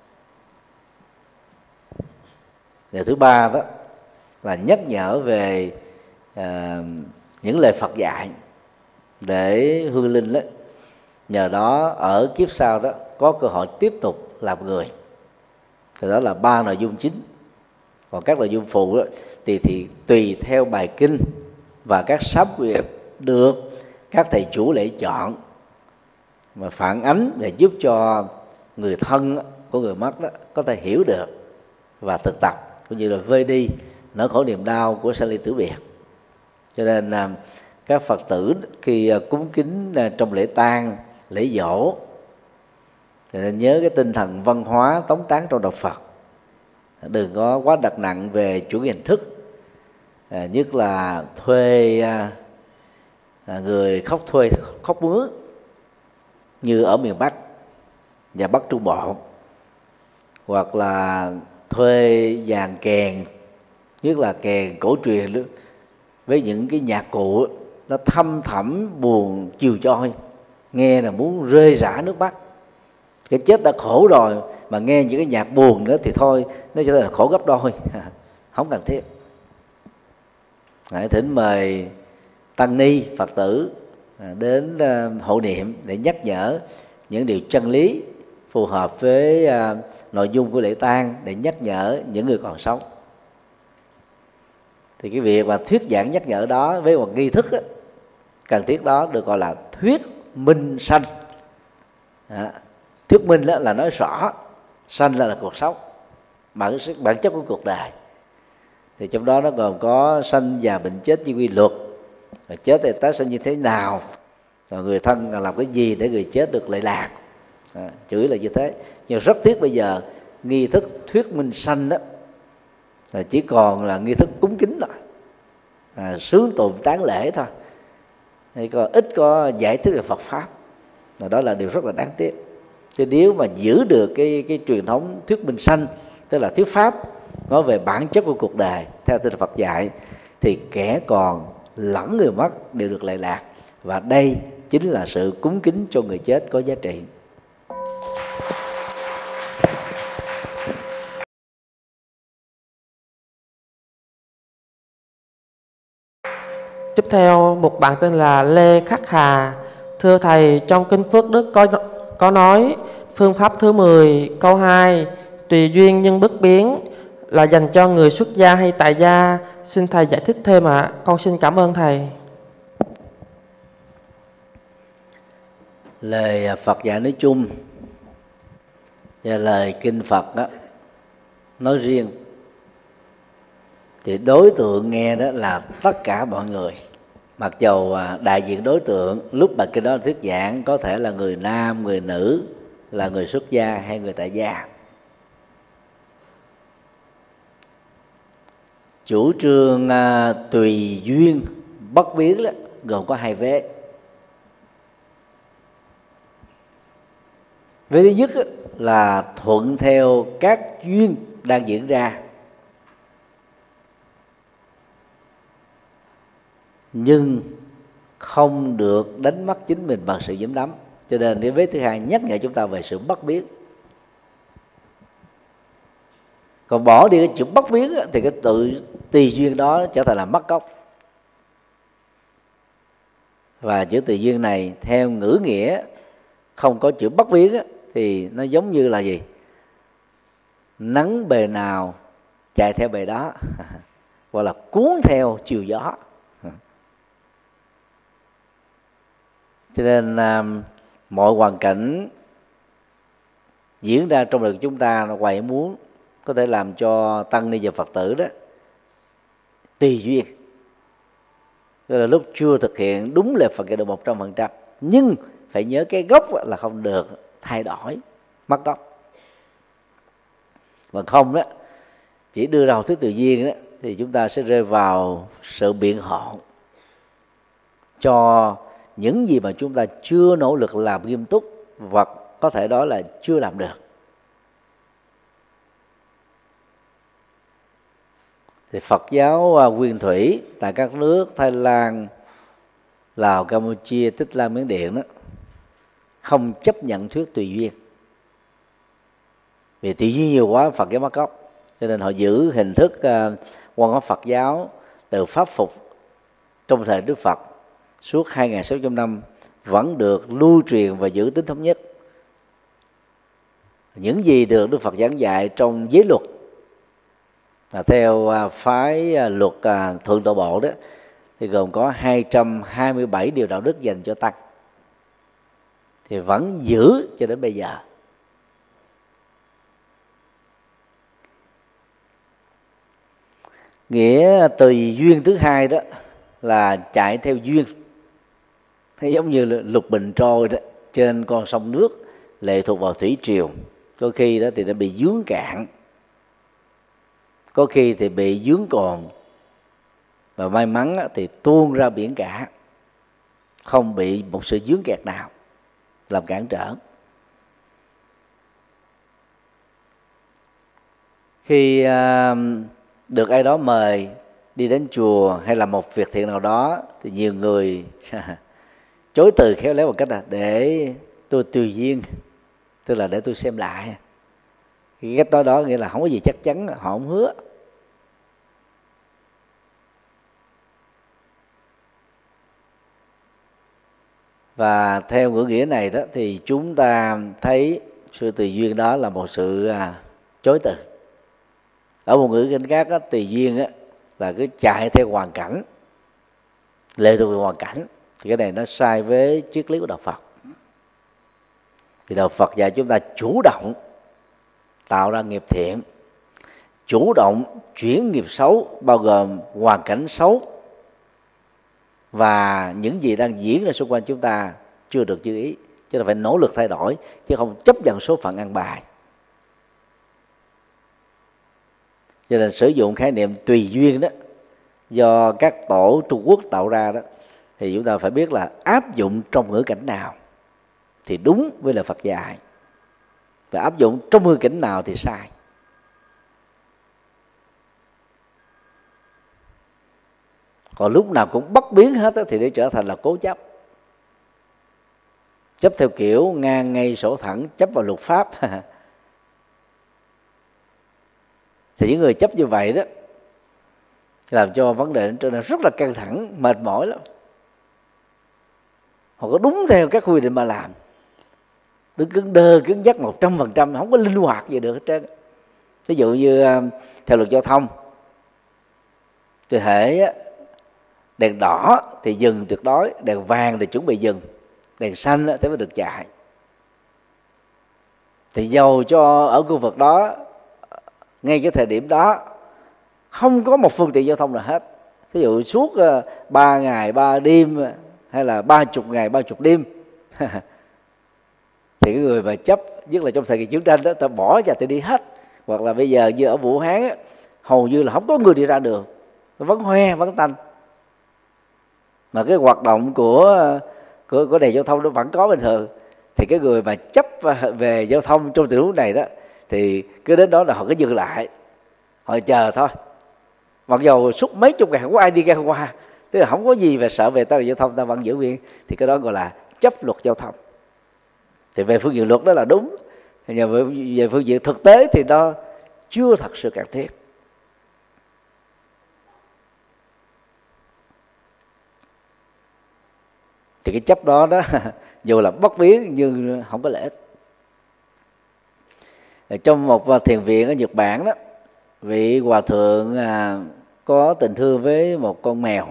Điều thứ ba đó là nhắc nhở về uh, những lời Phật dạy, để hương linh đó, nhờ đó ở kiếp sau đó có cơ hội tiếp tục làm người. Thì đó là ba nội dung chính. Còn các nội dung phụ đó, thì, thì tùy theo bài kinh và các sám nguyện được các thầy chủ lễ chọn mà phản ánh để giúp cho người thân của người mất đó có thể hiểu được và thực tập, cũng như là vơi đi nỗi khổ niềm đau của sanh ly tử biệt. Cho nên các Phật tử khi cúng kính trong lễ tang, lễ dỗ thì nên nhớ cái tinh thần văn hóa tống tán trong đạo Phật, đừng có quá đặt nặng về chủ nghĩa hình thức, à, nhất là thuê à, người khóc thuê khóc mướn như ở miền Bắc và Bắc Trung Bộ, hoặc là thuê dàn kèn, nhất là kèn cổ truyền với những cái nhạc cụ nó thâm thẳm buồn chiều choi, nghe là muốn rơi rã nước mắt. Cái chết đã khổ rồi mà nghe những cái nhạc buồn nữa thì thôi, nó trở thành khổ gấp đôi, không cần thiết. Hãy thỉnh mời tăng ni Phật tử đến hộ niệm để nhắc nhở những điều chân lý phù hợp với nội dung của lễ tang, để nhắc nhở những người còn sống. Thì cái việc mà thuyết giảng nhắc nhở đó với một nghi thức á, cần thiết đó được gọi là thuyết minh sanh. À, thuyết minh đó là nói rõ, sanh là, là cuộc sống, bản bản chất của cuộc đời. Thì trong đó nó gồm có sanh già bệnh chết như quy luật, rồi chết thì tái sinh như thế nào, rồi người thân cần làm cái gì để người chết được lệ lạc. À, chủ yếu là như thế. Nhưng rất tiếc bây giờ nghi thức thuyết minh sanh đó là chỉ còn là nghi thức cúng kính thôi, à, sướng tụng tán lễ thôi, hay còn ít có giải thích về Phật pháp. Và đó là điều rất là đáng tiếc. Chứ nếu mà giữ được cái cái truyền thống thuyết minh sanh, tức là thuyết pháp nói về bản chất của cuộc đời theo tinh Phật dạy, thì kẻ còn lẫn người mất đều được lệ lạc. Và đây chính là sự cúng kính cho người chết có giá trị. Tiếp theo, một bạn tên là Lê Khắc Hà. Thưa Thầy, trong Kinh Phước Đức có, có nói phương pháp thứ mười, câu hai, tùy duyên nhưng bất biến là dành cho người xuất gia hay tại gia? Xin Thầy giải thích thêm ạ. À. Con xin cảm ơn Thầy. Lời Phật dạy nói chung và lời Kinh Phật đó nói riêng, thì đối tượng nghe đó là tất cả mọi người. Mặc dầu đại diện đối tượng lúc mà cái đó thuyết giảng có thể là người nam, người nữ, là người xuất gia hay người tại gia. Chủ trương uh, tùy duyên bất biến đó, gồm có hai vế. Vế thứ nhất đó, là thuận theo các duyên đang diễn ra, nhưng không được đánh mất chính mình bằng sự giấm đắm. Cho nên cái vế thứ hai nhắc nhở chúng ta về sự bất biến. Còn bỏ đi cái chữ bất biến thì cái tự tùy duyên đó trở thành là mất gốc. Và chữ tùy duyên này theo ngữ nghĩa không có chữ bất biến thì nó giống như là gì? Nắng bề nào chạy theo bề đó, hoặc là cuốn theo chiều gió. Cho nên mọi hoàn cảnh diễn ra trong đời chúng ta là hoài muốn có thể làm cho tăng ni và Phật tử đó tùy duyên. Tức là lúc chưa thực hiện đúng lời Phật dạy được một trăm phần trăm, nhưng phải nhớ cái gốc là không được thay đổi, mất gốc. Mà không đó, chỉ đưa ra học thuyết tự nhiên đó, thì chúng ta sẽ rơi vào sự biện hộ cho những gì mà chúng ta chưa nỗ lực làm nghiêm túc, hoặc có thể đó là chưa làm được. Thì Phật giáo Nguyên Thủy tại các nước Thái Lan, Lào, Campuchia, Tích Lan, Miến Điện đó không chấp nhận thuyết tùy duyên. Vì tự nhiên nhiều quá Phật giáo mất gốc, cho nên họ giữ hình thức uh, văn hóa Phật giáo từ pháp phục trong thời Đức Phật suốt hai nghìn sáu trăm năm vẫn được lưu truyền và giữ tính thống nhất. Những gì được Đức Phật giảng dạy trong giới luật và theo phái luật Thượng Tọa Bộ đó thì gồm có hai trăm hai mươi bảy điều đạo đức dành cho tăng, thì vẫn giữ cho đến bây giờ. Nghĩa tùy duyên thứ hai đó là chạy theo duyên, hay giống như lục bình trôi đó trên con sông nước, lệ thuộc vào thủy triều. Có khi đó thì nó bị dướng cạn, có khi thì bị dướng cồn, và may mắn thì tuôn ra biển cả, không bị một sự dướng kẹt nào làm cản trở. Khi uh, được ai đó mời đi đến chùa hay là một việc thiện nào đó thì nhiều người chối từ khéo léo một cách là để tôi tùy duyên, tức là để tôi xem lại. Cái cách nói đó nghĩa là không có gì chắc chắn, họ không hứa. Và theo ngữ nghĩa này đó thì chúng ta thấy sự tùy duyên đó là một sự à, chối từ. Ở một ngữ cảnh khác đó, tùy duyên đó, là cứ chạy theo hoàn cảnh, lệ thuộc vào hoàn cảnh. Thì cái này nó sai với triết lý của đạo Phật. Vì đạo Phật dạy chúng ta chủ động tạo ra nghiệp thiện, chủ động chuyển nghiệp xấu, bao gồm hoàn cảnh xấu và những gì đang diễn ra xung quanh chúng ta chưa được như ý, chứ là phải nỗ lực thay đổi, chứ không chấp nhận số phận ăn bài. Cho nên sử dụng khái niệm tùy duyên đó do các tổ Trung Quốc tạo ra đó, thì chúng ta phải biết là áp dụng trong ngữ cảnh nào thì đúng với lời Phật dạy, và áp dụng trong ngữ cảnh nào thì sai. Còn lúc nào cũng bất biến hết thì để trở thành là cố chấp. Chấp theo kiểu ngang ngay sổ thẳng, chấp vào luật pháp. Thì những người chấp như vậy đó làm cho vấn đề trở nên rất là căng thẳng, mệt mỏi lắm. Họ có đúng theo các quy định mà làm, đứng cứng đơ cứng nhắc một trăm phần trăm, không có linh hoạt gì được hết trơn. Ví dụ như theo luật giao thông, thì hệ đèn đỏ thì dừng tuyệt đối, đèn vàng thì chuẩn bị dừng, đèn xanh thì mới được chạy. Thì dầu cho ở khu vực đó, ngay cái thời điểm đó không có một phương tiện giao thông nào hết, ví dụ suốt ba ngày ba đêm hay là ba chục ngày ba chục đêm thì cái người mà chấp, nhất là trong thời kỳ chiến tranh đó, ta bỏ ra thì đi hết. Hoặc là bây giờ như ở Vũ Hán á, hầu như là không có người đi ra đường, vẫn hoe vẫn tanh, mà cái hoạt động của của, của đèn giao thông nó vẫn có bình thường. Thì cái người mà chấp về giao thông trong tình huống này đó, thì cứ đến đó là họ cứ dừng lại, họ chờ thôi, mặc dầu suốt mấy chục ngày không có ai đi ngang qua, tức là không có gì về sợ về tai nạn giao thông, ta vẫn giữ nguyên. Thì cái đó gọi là chấp luật giao thông. Thì về phương diện luật đó là đúng, nhưng về, về phương diện thực tế thì nó chưa thật sự cần thiết. Thì cái chấp đó đó dù là bất biến nhưng không có lợi ích. Trong một thiền viện ở Nhật Bản đó, vị hòa thượng à, có tình thương với một con mèo.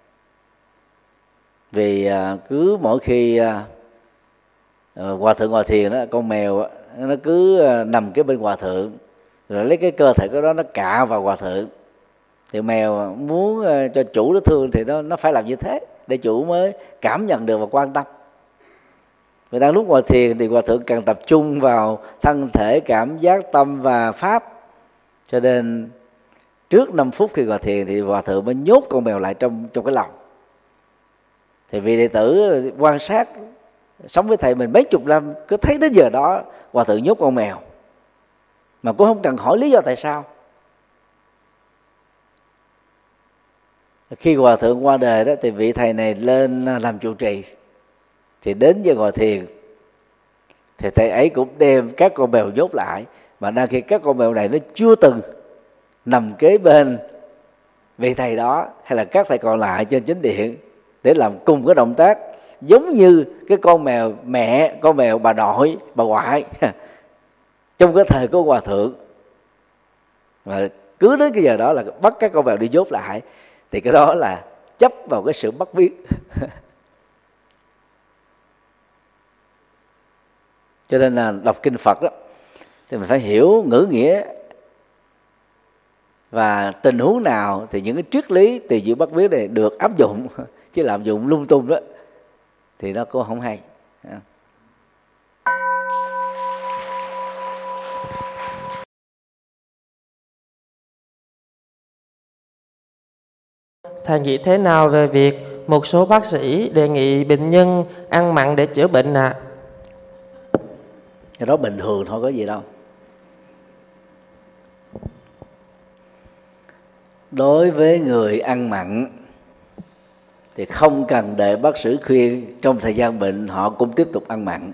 Vì à, cứ mỗi khi à, hòa thượng ngồi thiền đó, con mèo nó cứ à, nằm cái bên hòa thượng, rồi lấy cái cơ thể của nó nó cạ vào hòa thượng. Thì mèo muốn à, cho chủ nó thương thì nó nó phải làm như thế để chủ mới cảm nhận được và quan tâm. Và đang lúc ngồi thiền thì hòa thượng cần tập trung vào thân thể, cảm giác, tâm và pháp. Cho nên trước năm phút khi ngồi thiền thì hòa thượng mới nhốt con mèo lại trong trong cái lòng. Thì vị đệ tử quan sát sống với thầy mình mấy chục năm, cứ thấy đến giờ đó hòa thượng nhốt con mèo mà cũng không cần hỏi lý do tại sao. Khi hòa thượng qua đời đó thì vị thầy này lên làm trụ trì. Thì đến giờ ngồi thiền thì thầy ấy cũng đem các con mèo nhốt lại mà đang khi các con mèo này nó chưa từng nằm kế bên vị thầy đó hay là các thầy còn lại trên chính điện để làm cùng cái động tác giống như cái con mèo mẹ, con mèo bà nội, bà ngoại trong cái thời của hòa thượng, mà cứ đến cái giờ đó là bắt các con mèo đi dốt lại, thì cái đó là chấp vào cái sự bắt biết. Cho nên là đọc kinh Phật đó, thì mình phải hiểu ngữ nghĩa và tình huống nào thì những cái triết lý từ sự bắt biết này được áp dụng, chứ làm dụng lung tung đó thì nó cũng không hay. Thầy nghĩ thế nào về việc một số bác sĩ đề nghị bệnh nhân ăn mặn để chữa bệnh ạ? À? Cái đó bình thường thôi, có gì đâu. Đối với người ăn mặn thì không cần đợi bác sĩ khuyên, trong thời gian bệnh họ cũng tiếp tục ăn mặn.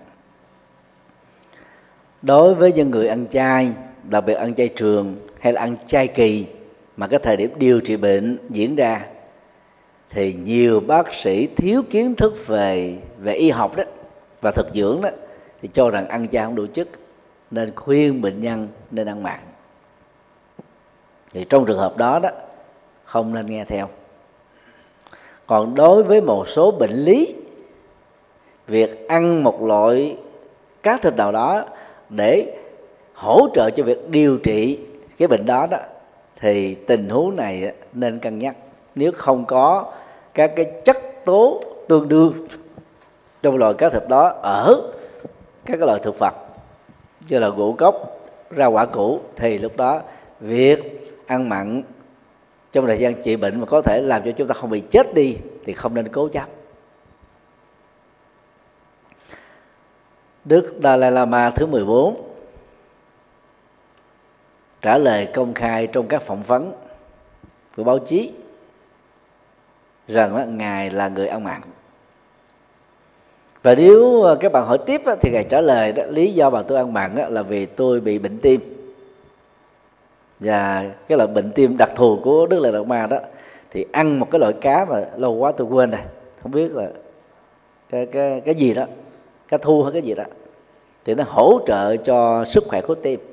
Đối với những người ăn chay, đặc biệt ăn chay trường hay là ăn chay kỳ, mà cái thời điểm điều trị bệnh diễn ra, thì nhiều bác sĩ thiếu kiến thức về về y học đó và thực dưỡng đó, thì cho rằng ăn chay không đủ chất, nên khuyên bệnh nhân nên ăn mặn. Thì trong trường hợp đó đó không nên nghe theo. Còn đối với một số bệnh lý, việc ăn một loại cá thịt nào đó để hỗ trợ cho việc điều trị cái bệnh đó đó, thì tình huống này nên cân nhắc. Nếu không có các cái chất tố tương đương trong loại cá thịt đó ở các cái loại thực vật như là ngũ cốc, rau quả củ, thì lúc đó việc ăn mặn trong thời gian trị bệnh mà có thể làm cho chúng ta không bị chết đi thì không nên cố chấp. Đức Dalai Lama thứ mười bốn trả lời công khai trong các phỏng vấn của báo chí rằng là Ngài là người ăn mặn. Và nếu các bạn hỏi tiếp thì Ngài trả lời đó, lý do mà tôi ăn mặn là vì tôi bị bệnh tim. Và cái loại bệnh tim đặc thù của Đức Lạt Ma đó thì ăn một cái loại cá mà lâu quá tôi quên rồi, không biết là cái cái cái gì đó, cá thu hay cái gì đó, thì nó hỗ trợ cho sức khỏe của tim.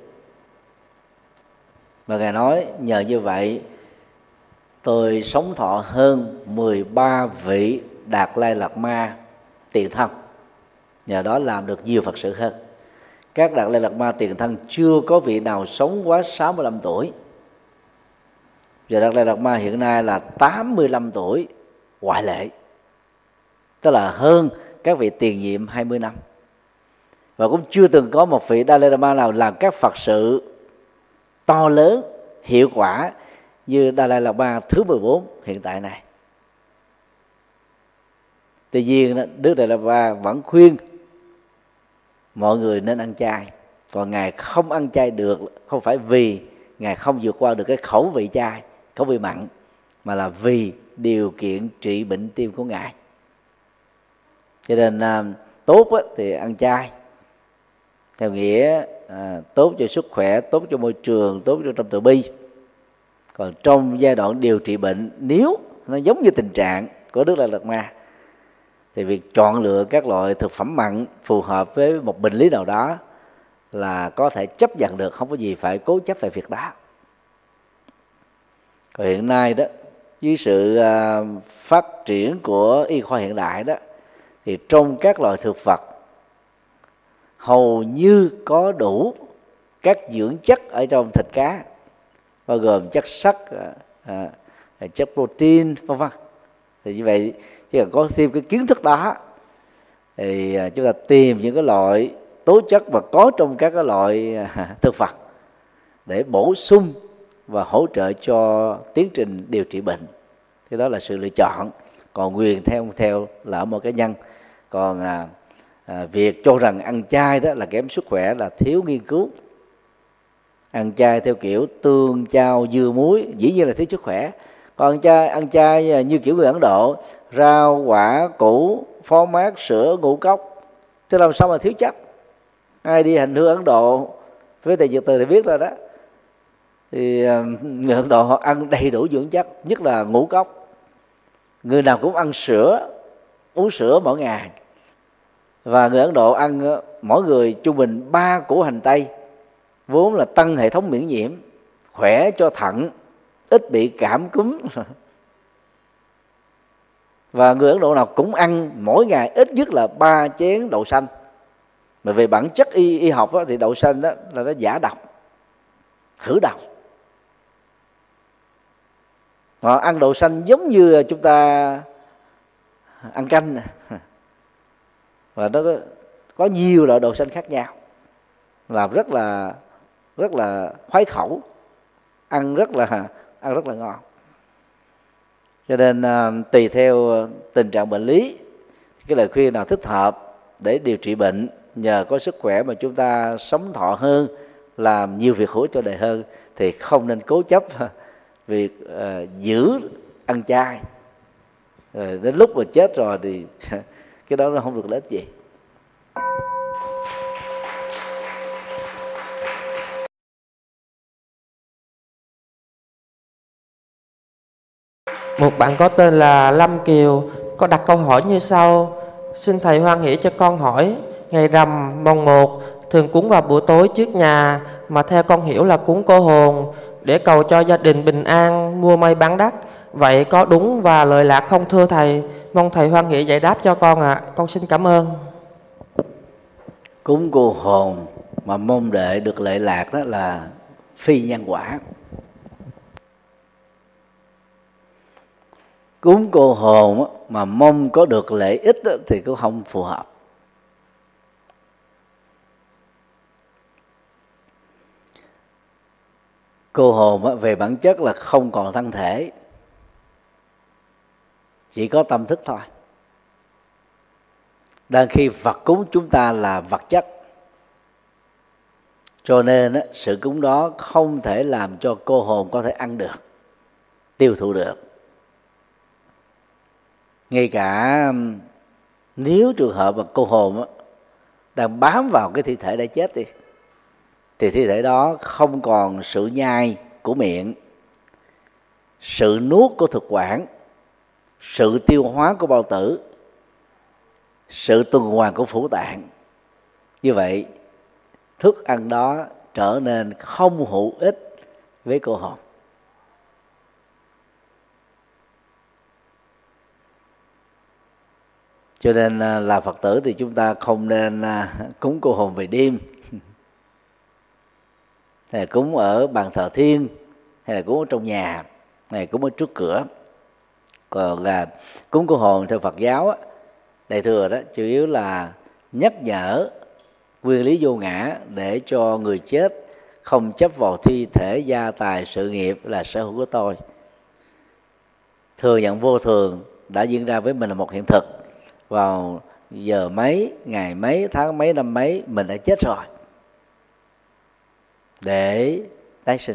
Và Ngài nói nhờ như vậy tôi sống thọ hơn mười ba vị Đạt Lai Lạt Ma tiền thân, nhờ đó làm được nhiều Phật sự hơn. Các Đạt Lai Lạt Ma tiền thân chưa có vị nào sống quá sáu mươi lăm tuổi. Và Đạt Lai Lạt Ma hiện nay là tám mươi lăm tuổi ngoại lệ, tức là hơn các vị tiền nhiệm hai mươi năm. Và cũng chưa từng có một vị Dalai Lama nào làm các Phật sự to lớn, hiệu quả như Dalai Lama thứ mười bốn hiện tại này. Tuy nhiên Đức Dalai Lama vẫn khuyên mọi người nên ăn chay. Còn Ngài không ăn chay được không phải vì Ngài không vượt qua được cái khẩu vị chay, khẩu vị mặn, mà là vì điều kiện trị bệnh tim của Ngài. Cho nên à, tốt á, thì ăn chay theo nghĩa à, tốt cho sức khỏe, tốt cho môi trường, tốt cho tâm từ bi. Còn trong giai đoạn điều trị bệnh, nếu nó giống như tình trạng của Đức Lai Lạt Ma, thì việc chọn lựa các loại thực phẩm mặn phù hợp với một bệnh lý nào đó là có thể chấp nhận được, không có gì phải cố chấp về việc đó. Còn hiện nay đó, với sự à, phát triển của y khoa hiện đại đó, thì trong các loại thực vật hầu như có đủ các dưỡng chất ở trong thịt cá, bao gồm chất sắt, à, à, chất protein, vân vân. Thì như vậy chỉ cần có thêm cái kiến thức đó thì à, chúng ta tìm những cái loại tố chất mà có trong các cái loại à, thực vật để bổ sung và hỗ trợ cho tiến trình điều trị bệnh. Thì đó là sự lựa chọn. Còn quyền theo không theo là ở một cá nhân. Còn à, à, việc cho rằng ăn chay đó là kém sức khỏe là thiếu nghiên cứu. Ăn chay theo kiểu tương chao dưa muối dĩ nhiên là thiếu sức khỏe. Còn ăn chay, ăn chay như kiểu người Ấn Độ, rau quả củ, phó mát, sữa, ngũ cốc, thế làm sao mà thiếu chất? Ai đi hành hương Ấn Độ với thầy Diệu Từ thì biết rồi đó. Thì người Ấn Độ họ ăn đầy đủ dưỡng chất, nhất là ngũ cốc. Người nào cũng ăn sữa, uống sữa mỗi ngày. Và người Ấn Độ ăn mỗi người trung bình ba củ hành tây, vốn là tăng hệ thống miễn nhiễm, khỏe cho thận, ít bị cảm cúm. Và người Ấn Độ nào cũng ăn mỗi ngày ít nhất là ba chén đậu xanh. Mà về bản chất y, y học đó, thì đậu xanh đó là nó giả độc, khử độc. Họ ăn đậu xanh giống như chúng ta ăn canh. Và nó có, có nhiều loại đậu xanh khác nhau, làm rất là rất là khoái khẩu, ăn rất là ăn rất là ngon. Cho nên uh, tùy theo tình trạng bệnh lý, cái lời khuyên nào thích hợp để điều trị bệnh, nhờ có sức khỏe mà chúng ta sống thọ hơn, làm nhiều việc hữu ích cho đời hơn, thì không nên cố chấp việc uh, giữ ăn chay. Rồi đến lúc mà chết rồi thì cái đó nó không được lợi ích gì. Một bạn có tên là Lâm Kiều có đặt câu hỏi như sau: xin thầy hoan hỷ cho con hỏi, ngày rằm mồng một thường cúng vào buổi tối trước nhà, mà theo con hiểu là cúng cô hồn để cầu cho gia đình bình an, mua may bán đắt. Vậy có đúng và lời lạc không thưa thầy? Mong thầy hoan hỷ giải đáp cho con ạ. À. Con xin cảm ơn. Cúng cô hồn mà mong đợi được lệ lạc đó là phi nhân quả. Cúng cô hồn mà mong có được lợi ích thì cũng không phù hợp. Cô hồn về bản chất là không còn thân thể, chỉ có tâm thức thôi. Đang khi vật cúng chúng ta là vật chất, cho nên sự cúng đó không thể làm cho cô hồn có thể ăn được, tiêu thụ được. Ngay cả nếu trường hợp mà cô hồn đang bám vào cái thi thể đã chết đi, thì thi thể đó không còn sự nhai của miệng, sự nuốt của thực quản, sự tiêu hóa của bao tử, sự tuần hoàn của phủ tạng. Như vậy thức ăn đó trở nên không hữu ích với cô hồn. Cho nên là Phật tử thì chúng ta không nên cúng cô hồn về đêm, hay là cúng ở bàn thờ thiên, hay là cúng ở trong nhà, hay là cúng ở trước cửa. Còn là cúng cô hồn theo Phật giáo á, Đại thừa đó chủ yếu là nhắc nhở nguyên lý vô ngã để cho người chết không chấp vào thi thể, gia tài, sự nghiệp là sở hữu của tôi. Thừa nhận vô thường đã diễn ra với mình là một hiện thực. Vào giờ mấy, ngày mấy, tháng mấy, năm mấy mình đã chết rồi, để tái sinh.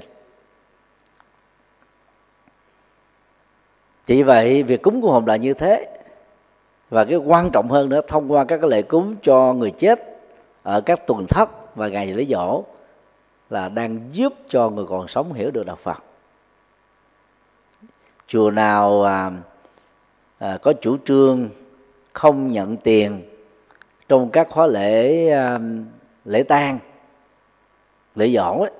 Chỉ vậy việc cúng cô hồn là như thế. Và cái quan trọng hơn nữa, thông qua các cái lễ cúng cho người chết ở các tuần thất và ngày lễ dỗ, là đang giúp cho người còn sống hiểu được đạo Phật. Chùa nào à, à, có chủ trương không nhận tiền trong các khóa lễ à, lễ tang, lễ dỗ ấy,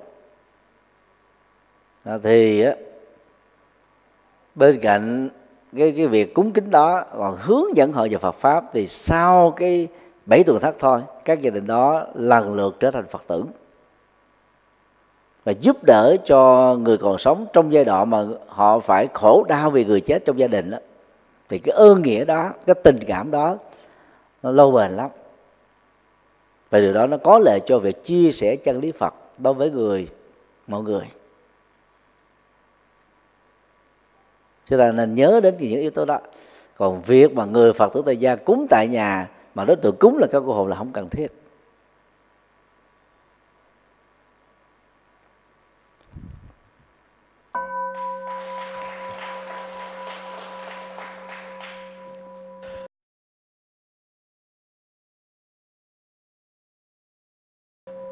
à, thì á, bên cạnh cái cái việc cúng kính đó còn hướng dẫn họ vào Phật pháp, thì sau cái bảy tuần thất thôi, các gia đình đó lần lượt trở thành Phật tử và giúp đỡ cho người còn sống trong giai đoạn mà họ phải khổ đau vì người chết trong gia đình đó. Thì cái ơn nghĩa đó, cái tình cảm đó nó lâu bền lắm, và điều đó nó có lợi cho việc chia sẻ chân lý Phật đối với người mọi người. Chúng ta nên nhớ đến những yếu tố đó. Còn việc mà người Phật tử tại gia cúng tại nhà mà đối tượng cúng là các cô hồn là không cần thiết.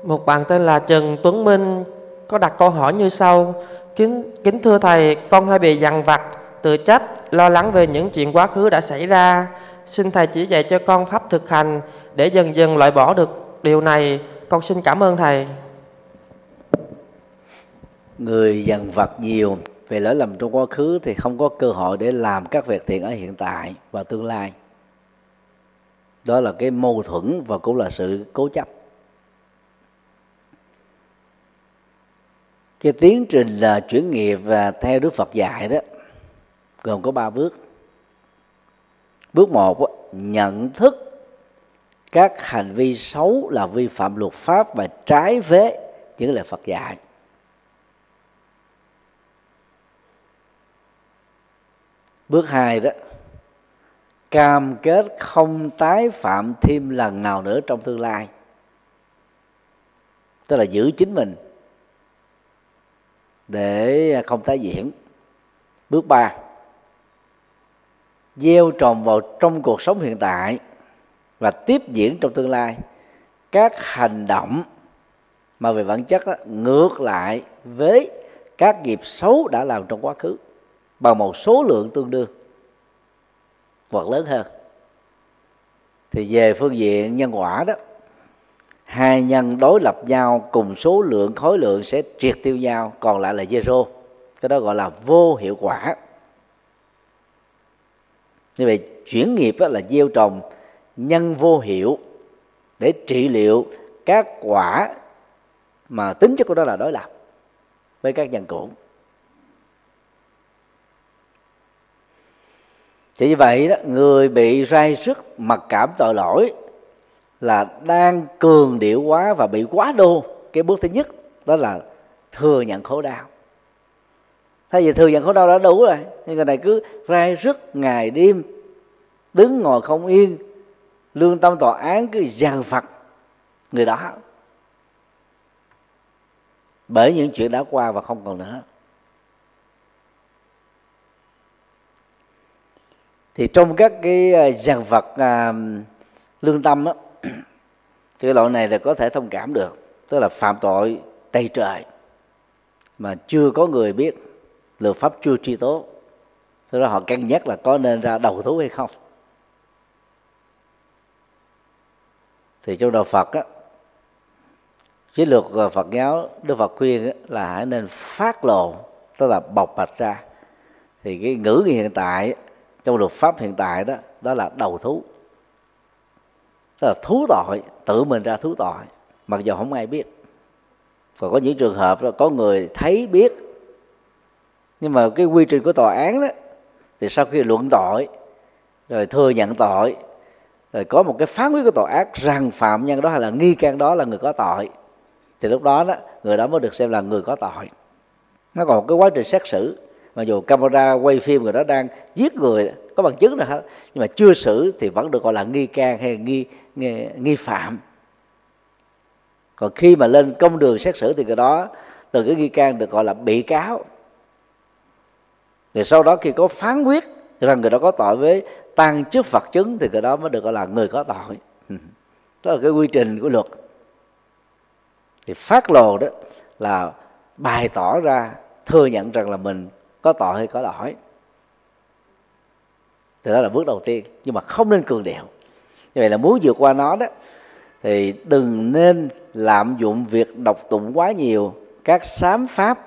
Một bạn tên là Trần Tuấn Minh có đặt câu hỏi như sau: Kính, kính thưa Thầy, con hay bị dằn vặt, tự trách, lo lắng về những chuyện quá khứ đã xảy ra. Xin Thầy chỉ dạy cho con pháp thực hành để dần dần loại bỏ được điều này. Con xin cảm ơn Thầy. Người dằn vặt nhiều về lỗi lầm trong quá khứ thì không có cơ hội để làm các việc thiện ở hiện tại và tương lai. Đó là cái mâu thuẫn và cũng là sự cố chấp. Cái tiến trình là chuyển nghiệp và theo Đức Phật dạy đó gồm có ba bước. Bước một, nhận thức các hành vi xấu là vi phạm luật pháp và trái với những lời Phật dạy. Bước hai đó, cam kết không tái phạm thêm lần nào nữa trong tương lai, tức là giữ chính mình để không tái diễn. Bước ba, gieo trồng vào trong cuộc sống hiện tại và tiếp diễn trong tương lai các hành động mà về bản chất đó, ngược lại với các nghiệp xấu đã làm trong quá khứ bằng một số lượng tương đương hoặc lớn hơn. Thì về phương diện nhân quả đó, hai nhân đối lập nhau cùng số lượng khối lượng sẽ triệt tiêu nhau, còn lại là zero. Cái đó gọi là vô hiệu quả. Như vậy chuyển nghiệp là gieo trồng nhân vô hiệu để trị liệu các quả mà tính chất của đó là đối lập với các nhân cũ. Thì như vậy đó, người bị rai rứt mặc cảm tội lỗi là đang cường điệu quá và bị quá đô. Cái bước thứ nhất đó là thừa nhận khổ đau. Thay vì thừa nhận khổ đau đã đủ rồi, nhưng người này cứ rai rứt ngày đêm, đứng ngồi không yên, lương tâm tòa án cứ dằn vặt người đó bởi những chuyện đã qua và không còn nữa. Thì trong các cái dằn vặt à, lương tâm á, thì cái loại này là có thể thông cảm được, tức là phạm tội tày trời mà chưa có người biết, luật pháp chưa truy tố, thế đó họ cân nhắc là có nên ra đầu thú hay không. Thì trong đạo Phật á, chiến lược Phật giáo Đức Phật khuyên á, là hãy nên phát lộ, tức là bộc bạch ra. Thì cái ngữ hiện tại trong luật pháp hiện tại đó, đó là đầu thú, tức là thú tội, tự mình ra thú tội mặc dù không ai biết. Còn có những trường hợp đó, có người thấy biết, nhưng mà cái quy trình của tòa án đó thì sau khi luận tội rồi thừa nhận tội, rồi có một cái phán quyết của tòa án rằng phạm nhân đó hay là nghi can đó là người có tội, thì lúc đó đó người đó mới được xem là người có tội. Nó còn một cái quá trình xét xử, mặc dù camera quay phim người đó đang giết người, có bằng chứng rồi hết, nhưng mà chưa xử thì vẫn được gọi là nghi can hay nghi nghi, nghi phạm. Còn khi mà lên công đường xét xử thì cái đó từ cái nghi can được gọi là bị cáo. Thì sau đó khi có phán quyết rằng người đó có tội với tang chức vật chứng thì cái đó mới được gọi là người có tội. Đó là cái quy trình của luật. Thì phát lộ đó là bày tỏ ra, thừa nhận rằng là mình có tội hay có lỗi. Thì đó là bước đầu tiên, nhưng mà không nên cường điệu. Như vậy là muốn vượt qua nó đó thì đừng nên lạm dụng việc đọc tụng quá nhiều các sám pháp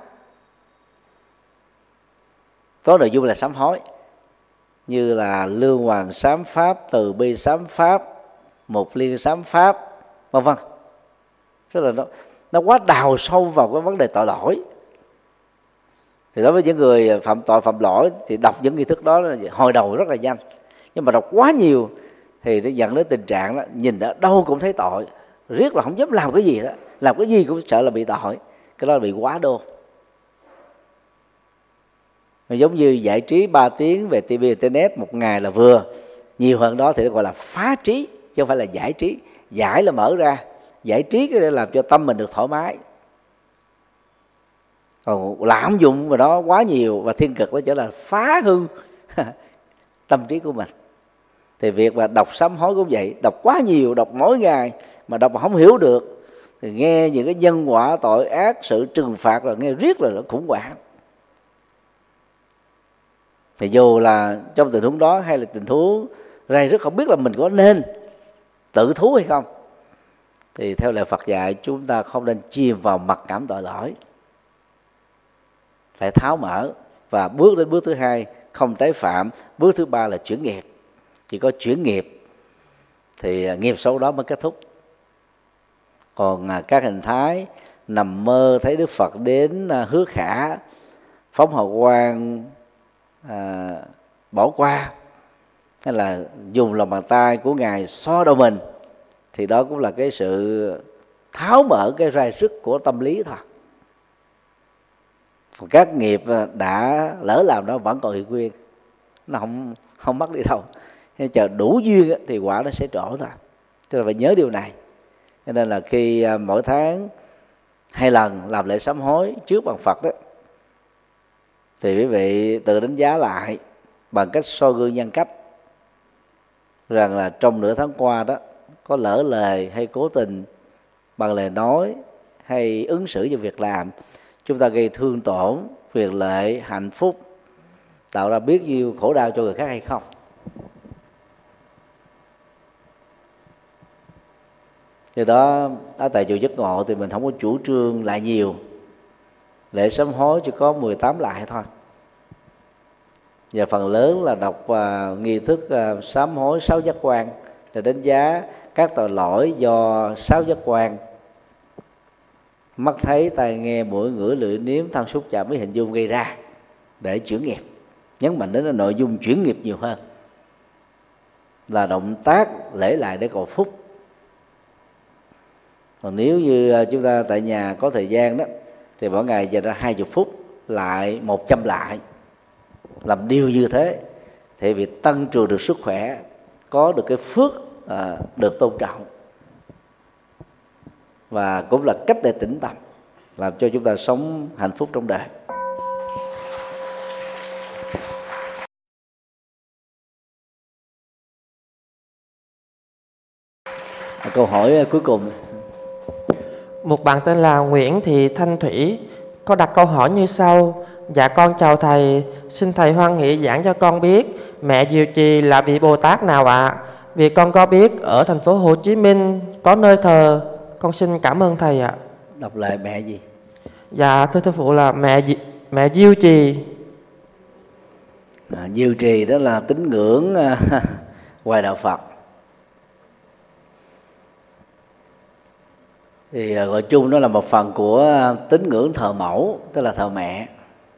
có nội dung là sám hối, như là lương hoàng sám pháp, từ bi sám pháp, một liên sám pháp, vân vân. Tức là nó nó quá đào sâu vào cái vấn đề tội lỗi. Thì đối với những người phạm tội phạm lỗi thì đọc những nghi thức đó hồi đầu rất là nhanh, nhưng mà đọc quá nhiều thì nó dẫn đến tình trạng đó, nhìn ở đâu cũng thấy tội, riết là không dám làm cái gì đó, làm cái gì cũng sợ là bị tội. Cái đó là bị quá đô. Mà giống như giải trí ba tiếng về ti vi internet một ngày là vừa, nhiều hơn đó thì nó gọi là phá trí, chứ không phải là giải trí. Giải là mở ra, giải trí cái để làm cho tâm mình được thoải mái. Còn lạm dụng vào đó quá nhiều và thiên cực nó trở là phá hư tâm trí của mình. Thì việc mà đọc sám hối cũng vậy, đọc quá nhiều, đọc mỗi ngày mà đọc mà không hiểu được thì nghe những cái nhân quả tội ác, sự trừng phạt là nghe riết là nó khủng hoảng. Thì dù là trong tình huống đó hay là tình huống ray rất không biết là mình có nên tự thú hay không, thì theo lời Phật dạy chúng ta không nên chìm vào mặc cảm tội lỗi, phải tháo mở. Và bước đến bước thứ hai không tái phạm, bước thứ ba là chuyển nghiệp. Chỉ có chuyển nghiệp thì nghiệp xấu đó mới kết thúc. Còn các hình thái nằm mơ thấy Đức Phật đến hứa khả, phóng hào quang, à, bỏ qua, hay là dùng lòng bàn tay của Ngài xoa đầu mình, thì đó cũng là cái sự tháo mở cái rai rứt của tâm lý thôi. Còn các nghiệp đã lỡ làm đó vẫn còn hiện nguyên, nó không không mất đi đâu. Nên chờ đủ duyên thì quả nó sẽ trổ thôi. Tức là phải nhớ điều này. Cho nên là khi mỗi tháng hai lần làm lễ sám hối trước bàn Phật đó, thì quý vị tự đánh giá lại bằng cách soi gương nhân cách rằng là trong nửa tháng qua đó có lỡ lời hay cố tình bằng lời nói hay ứng xử vào việc làm chúng ta gây thương tổn quyền lợi, hạnh phúc, tạo ra biết nhiêu khổ đau cho người khác hay không. Do đó ở tại chùa Giác Ngộ thì mình không có chủ trương lại nhiều, lễ sám hối chỉ có mười tám lại thôi, và phần lớn là đọc uh, nghi thức uh, sám hối sáu giác quan để đánh giá các tội lỗi do sáu giác quan mắt thấy, tai nghe, mũi ngửi, lưỡi nếm, thân xúc chạm với hình dung gây ra, để chuyển nghiệp. Nhấn mạnh đến là nội dung chuyển nghiệp nhiều hơn là động tác lễ lại để cầu phúc. Còn nếu như chúng ta tại nhà có thời gian đó thì mỗi ngày dành ra hai mươi phút lại một trăm lại, làm điều như thế thì việc tăng trưởng được sức khỏe, có được cái phước à, được tôn trọng, và cũng là cách để tĩnh tâm, làm cho chúng ta sống hạnh phúc trong đời. Câu hỏi cuối cùng, một bạn tên là Nguyễn Thị Thanh Thủy có đặt câu hỏi như sau: dạ con chào thầy, xin thầy hoan hỷ giảng cho con biết mẹ Diệu Trì là vị Bồ Tát nào ạ? À? Vì con có biết ở thành phố Hồ Chí Minh có nơi thờ, con xin cảm ơn thầy ạ. À. Đọc lại mẹ gì? Dạ thưa thưa phụ là mẹ mẹ Diệu Trì. À, Diệu Trì đó là tín ngưỡng ngoài đạo Phật. Thì gọi chung nó là một phần của tín ngưỡng thờ mẫu, tức là thờ mẹ,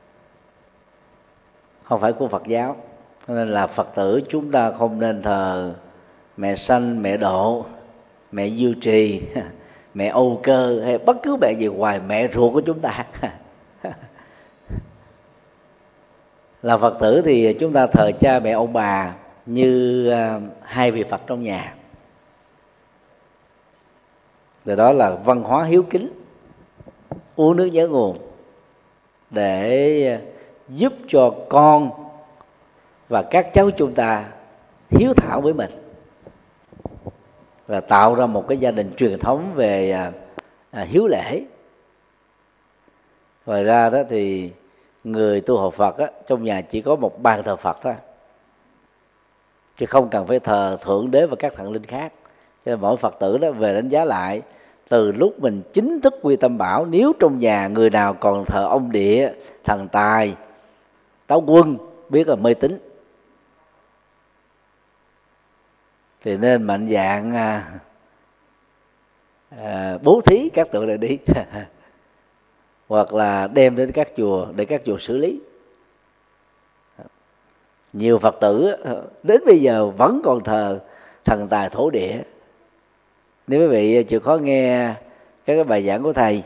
không phải của Phật giáo. Cho nên là Phật tử chúng ta không nên thờ mẹ Sanh, mẹ Độ, mẹ Diệu Trì, mẹ Âu Cơ hay bất cứ mẹ gì ngoài mẹ ruột của chúng ta. Là Phật tử thì chúng ta thờ cha mẹ ông bà như hai vị Phật trong nhà. Từ đó là văn hóa hiếu kính, uống nước nhớ nguồn, để giúp cho con và các cháu chúng ta hiếu thảo với mình, và tạo ra một cái gia đình truyền thống về à, à, hiếu lễ. Ngoài ra đó thì người tu học Phật á, trong nhà chỉ có một bàn thờ Phật thôi, chứ không cần phải thờ Thượng Đế và các thần linh khác. Cho nên mỗi Phật tử đó về đánh giá lại, từ lúc mình chính thức quy tâm bảo, nếu trong nhà người nào còn thờ ông địa, thần tài, táo quân, biết là mê tín, thì nên mạnh dạn à, à, bố thí các tượng này đi hoặc là đem đến các chùa để các chùa xử lý. Nhiều Phật tử đến bây giờ vẫn còn thờ thần tài thổ địa. Nếu quý vị chịu khó nghe các cái bài giảng của thầy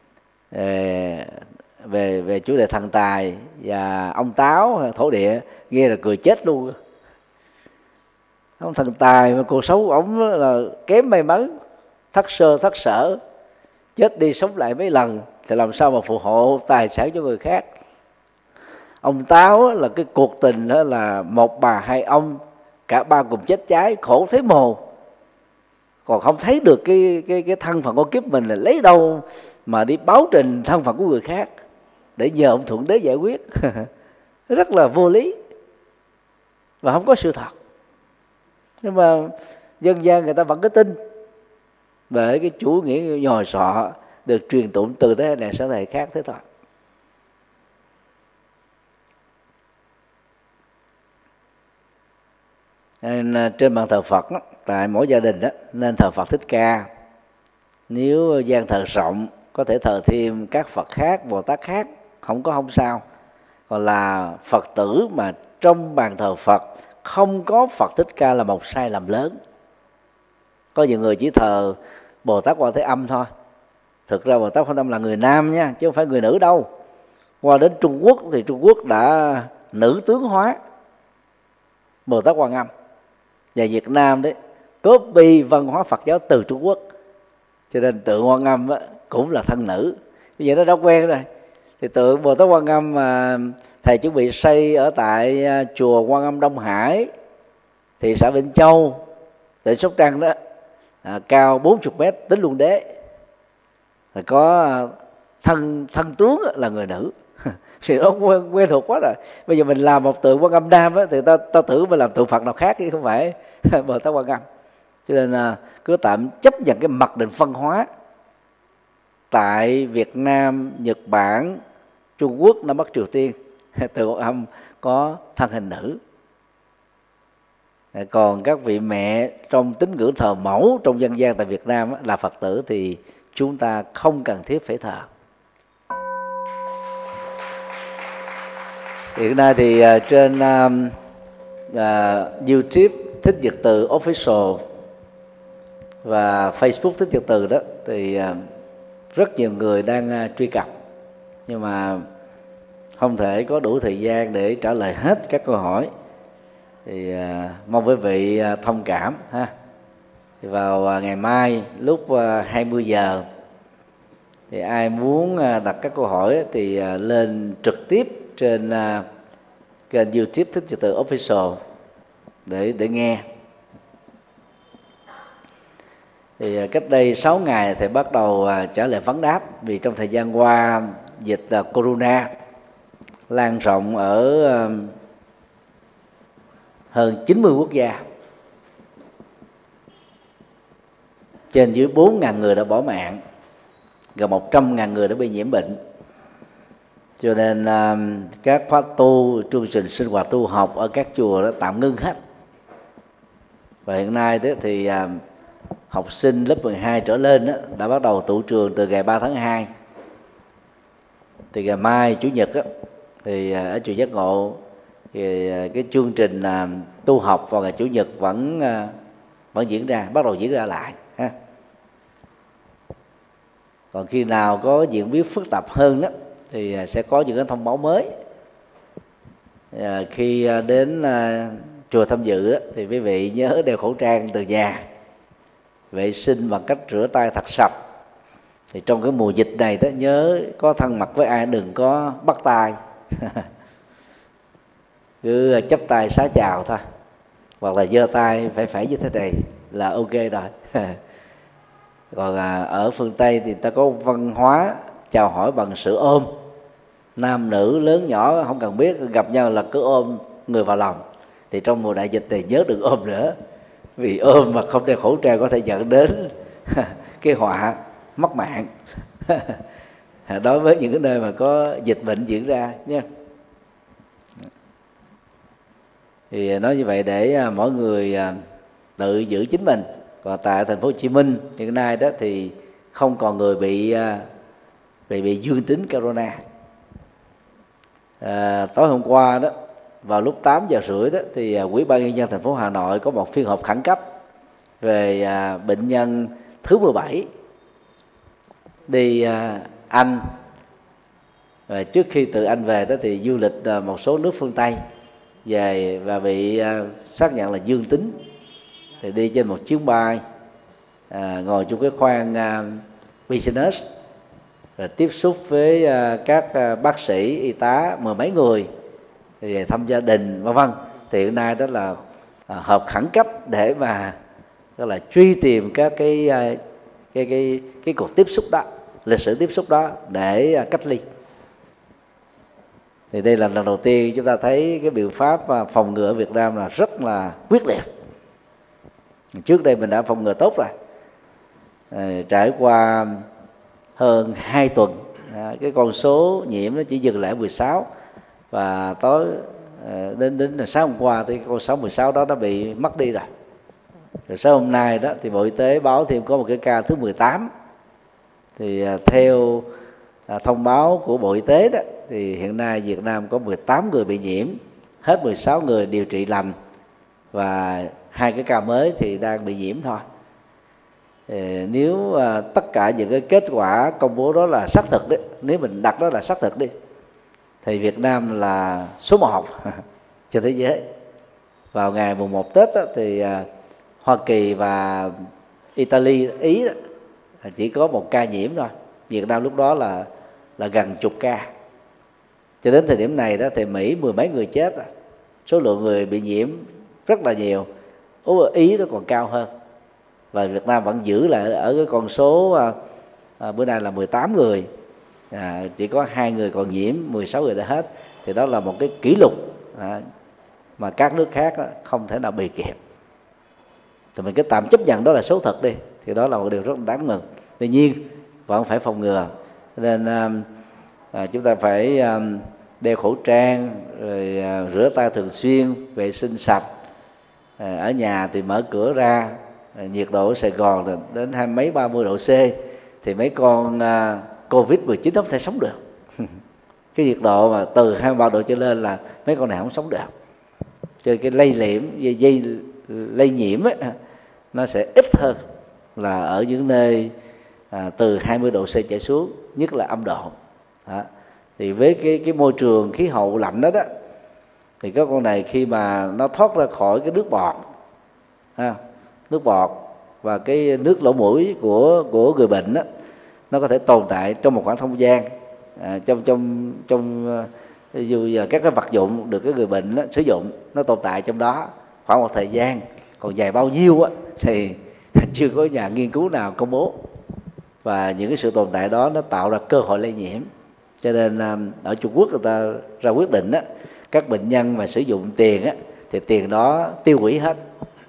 về về chủ đề thần tài và ông Táo thổ địa, nghe là cười chết luôn. Ông thần tài mà cuộc sống của ông là kém may mắn, thất sơ thất sở, chết đi sống lại mấy lần thì làm sao mà phù hộ tài sản cho người khác. Ông Táo là cái cuộc tình đó là một bà hai ông, cả ba cùng chết cháy, khổ thế mồ, còn không thấy được cái cái cái thân phận của kiếp mình là lấy đâu mà đi báo trình thân phận của người khác để nhờ ông thượng đế giải quyết. Rất là vô lý và không có sự thật. Nhưng mà dân gian người ta vẫn cứ tin bởi cái chủ nghĩa nhồi sọ được truyền tụng từ thế hệ này sang thế hệ khác thế thôi. Nên trên bàn thờ Phật đó, tại mỗi gia đình đó, nên thờ Phật Thích Ca. Nếu gian thờ rộng có thể thờ thêm các Phật khác, Bồ Tát khác, không có không sao. Còn là Phật tử mà trong bàn thờ Phật không có Phật Thích Ca là một sai lầm lớn. Có nhiều người chỉ thờ Bồ Tát Quan Thế Âm thôi. Thực ra Bồ Tát Quan Thế Âm là người nam nha, chứ không phải người nữ đâu. Qua đến Trung Quốc thì Trung Quốc đã nữ tướng hóa Bồ Tát Quan Âm. Và Việt Nam đấy copy văn hóa Phật giáo từ Trung Quốc, cho nên tượng Quan Âm á, cũng là thân nữ. Bây giờ nó đã quen rồi. Thì tượng Bồ Tát Quan Âm mà thầy chuẩn bị xây ở tại chùa Quan Âm Đông Hải, thị xã Vĩnh Châu, tỉnh Sóc Trăng đó, à, cao bốn mươi mét, tính luôn đế, rồi có thân thân tướng là người nữ. Thì nó quen, quen thuộc quá rồi. Bây giờ mình làm một tượng Quan Âm nam á, thì ta ta tưởng mình làm tượng Phật nào khác chứ không phải Bồ Tát Quan Âm. Cho nên à, cứ tạm chấp nhận cái mặc định văn hóa tại Việt Nam, Nhật Bản, Trung Quốc, Nam Bắc Triều Tiên, tượng Quan Âm có thân hình nữ. Còn các vị mẹ trong tín ngưỡng thờ mẫu trong dân gian tại Việt Nam á, là Phật tử thì chúng ta không cần thiết phải thờ. Hiện nay thì uh, trên uh, uh, YouTube Thích Nhật Từ Official và Facebook Thích Nhật Từ đó thì uh, rất nhiều người đang uh, truy cập, nhưng mà không thể có đủ thời gian để trả lời hết các câu hỏi. Thì uh, mong quý vị uh, thông cảm ha. Thì vào uh, ngày mai lúc uh, hai mươi giờ thì ai muốn uh, đặt các câu hỏi thì uh, lên trực tiếp trên uh, kênh YouTube Thích Nhật Từ Official để để nghe. Thì uh, cách đây sáu ngày thì bắt đầu uh, trả lời vấn đáp, vì trong thời gian qua dịch uh, Corona lan rộng ở uh, hơn chín mươi quốc gia, trên dưới bốn nghìn người đã bỏ mạng, gần một trăm nghìn người đã bị nhiễm bệnh. Cho nên uh, các khóa tu, chương trình sinh hoạt tu học ở các chùa đó tạm ngưng hết. Và hiện nay đó thì uh, học sinh lớp mười hai trở lên đó, đã bắt đầu tụ trường từ ngày ba tháng hai. Thì ngày mai Chủ nhật đó, thì uh, ở chùa Giác Ngộ thì uh, cái chương trình uh, tu học vào ngày Chủ nhật vẫn uh, vẫn diễn ra, bắt đầu diễn ra lại ha. Còn khi nào có diễn biến phức tạp hơn đó thì sẽ có những cái thông báo mới. À, khi đến à, chùa tham dự đó, thì quý vị nhớ đeo khẩu trang từ nhà, vệ sinh bằng cách rửa tay thật sạch. Thì trong cái mùa dịch này đó, nhớ có thân mật với ai đừng có bắt tay cứ chắp tay xá chào thôi, hoặc là giơ tay phải phải như thế này là ok rồi. Còn à, ở phương Tây thì ta có văn hóa chào hỏi bằng sự ôm, nam nữ lớn nhỏ không cần biết, gặp nhau là cứ ôm người vào lòng. Thì trong mùa đại dịch thì nhớ đừng ôm nữa, vì ôm mà không đeo khẩu trang có thể dẫn đến cái họa mất mạng đối với những cái nơi mà có dịch bệnh diễn ra nha. Thì nói như vậy để mỗi người tự giữ chính mình. Còn tại thành phố Hồ Chí Minh hiện nay đó thì không còn người bị bị bị dương tính corona. À, tối hôm qua đó vào lúc tám giờ rưỡi đó thì Ủy ban nhân dân thành phố Hà Nội có một phiên họp khẩn cấp về à, bệnh nhân thứ mười bảy đi à, Anh. Và trước khi từ Anh về đó thì du lịch à, một số nước phương Tây về và bị à, xác nhận là dương tính, thì đi trên một chuyến bay à, ngồi trong cái khoang à, business, rồi tiếp xúc với à, các à, bác sĩ y tá mười mấy người, thì thăm gia đình vân vân. Thì hiện nay đó là à, họp khẩn cấp để mà tức là truy tìm các cái cái cái cái cuộc tiếp xúc đó, lịch sử tiếp xúc đó để cách ly. Thì đây là lần đầu tiên chúng ta thấy cái biện pháp phòng ngừa ở Việt Nam là rất là quyết liệt. Trước đây mình đã phòng ngừa tốt rồi. À, trải qua hơn hai tuần, à, cái con số nhiễm nó chỉ dừng lại mười sáu, và tối à, đến đến sáng hôm qua thì con số mười sáu đó nó bị mất đi rồi. Rồi sáng hôm nay đó thì Bộ Y tế báo thêm có một cái ca thứ mười tám. Thì à, theo à, thông báo của Bộ Y tế đó, thì hiện nay Việt Nam có mười tám người bị nhiễm, hết mười sáu người điều trị lành, và hai cái ca mới thì đang bị nhiễm thôi. Thì nếu à, tất cả những cái kết quả công bố đó là xác thực đấy, nếu mình đặt đó là xác thực đi, thì Việt Nam là số một trên thế giới. Vào ngày mùng một Tết đó, thì à, Hoa Kỳ và Italy, Ý đó, chỉ có một ca nhiễm thôi. Việt Nam lúc đó là là gần chục ca. Cho đến thời điểm này đó thì Mỹ mười mấy người chết rồi. Số lượng người bị nhiễm rất là nhiều. Ý nó còn cao hơn. Và Việt Nam vẫn giữ lại ở cái con số à, à, bữa nay là mười tám người, à, chỉ có hai người còn nhiễm, mười sáu người đã hết. Thì đó là một cái kỷ lục à, mà các nước khác đó, không thể nào bì kịp. Thì mình cứ tạm chấp nhận đó là số thật đi, thì đó là một điều rất đáng mừng. Tuy nhiên vẫn phải phòng ngừa, nên à, à, chúng ta phải à, đeo khẩu trang, rồi à, rửa tay thường xuyên, vệ sinh sạch. À, ở nhà thì mở cửa ra, à, nhiệt độ ở Sài Gòn đến hai mấy ba mươi độ C, thì mấy con à, Covid mười chín không thể sống được. Cái nhiệt độ mà từ hai mươi ba độ trở lên là mấy con này không sống được. Cho nên cái lây nhiễm, dây, dây lây nhiễm ấy, nó sẽ ít hơn là ở những nơi à, từ hai mươi độ C trở xuống, nhất là âm độ. Đó. Thì với cái cái môi trường khí hậu lạnh đó đó, thì các con này khi mà nó thoát ra khỏi cái nước bọt, ha, nước bọt và cái nước lỗ mũi của của người bệnh đó, nó có thể tồn tại trong một khoảng không gian, à, trong trong trong dù giờ các cái vật dụng được cái người bệnh đó, sử dụng, nó tồn tại trong đó khoảng một thời gian. Còn dài bao nhiêu á thì chưa có nhà nghiên cứu nào công bố. Và những cái sự tồn tại đó nó tạo ra cơ hội lây nhiễm. Cho nên ở Trung Quốc người ta ra quyết định á, các bệnh nhân mà sử dụng tiền á, thì tiền đó tiêu hủy hết.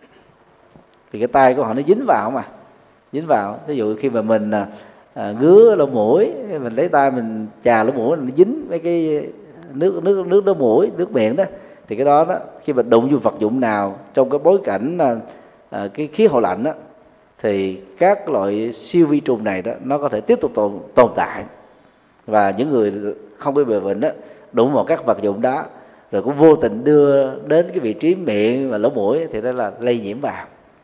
Vì cái tay của họ nó dính vào mà, dính vào. Ví dụ khi mà mình à, ngứa lỗ mũi, mình lấy tay mình chà lỗ mũi, nó dính mấy cái nước nước nước lỗ mũi, nước miệng đó, thì cái đó đó khi mà đụng vô vật dụng nào trong cái bối cảnh à, à, cái khí hậu lạnh đó, thì các loại siêu vi trùng này đó nó có thể tiếp tục tồn, tồn tại. Và những người không có bị bệnh đó đụng vào các vật dụng đó rồi cũng vô tình đưa đến cái vị trí miệng và lỗ mũi, thì đó là lây nhiễm vào.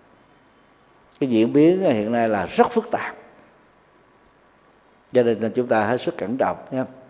Cái diễn biến hiện nay là rất phức tạp, cho nên là chúng ta hết sức cẩn trọng nhé.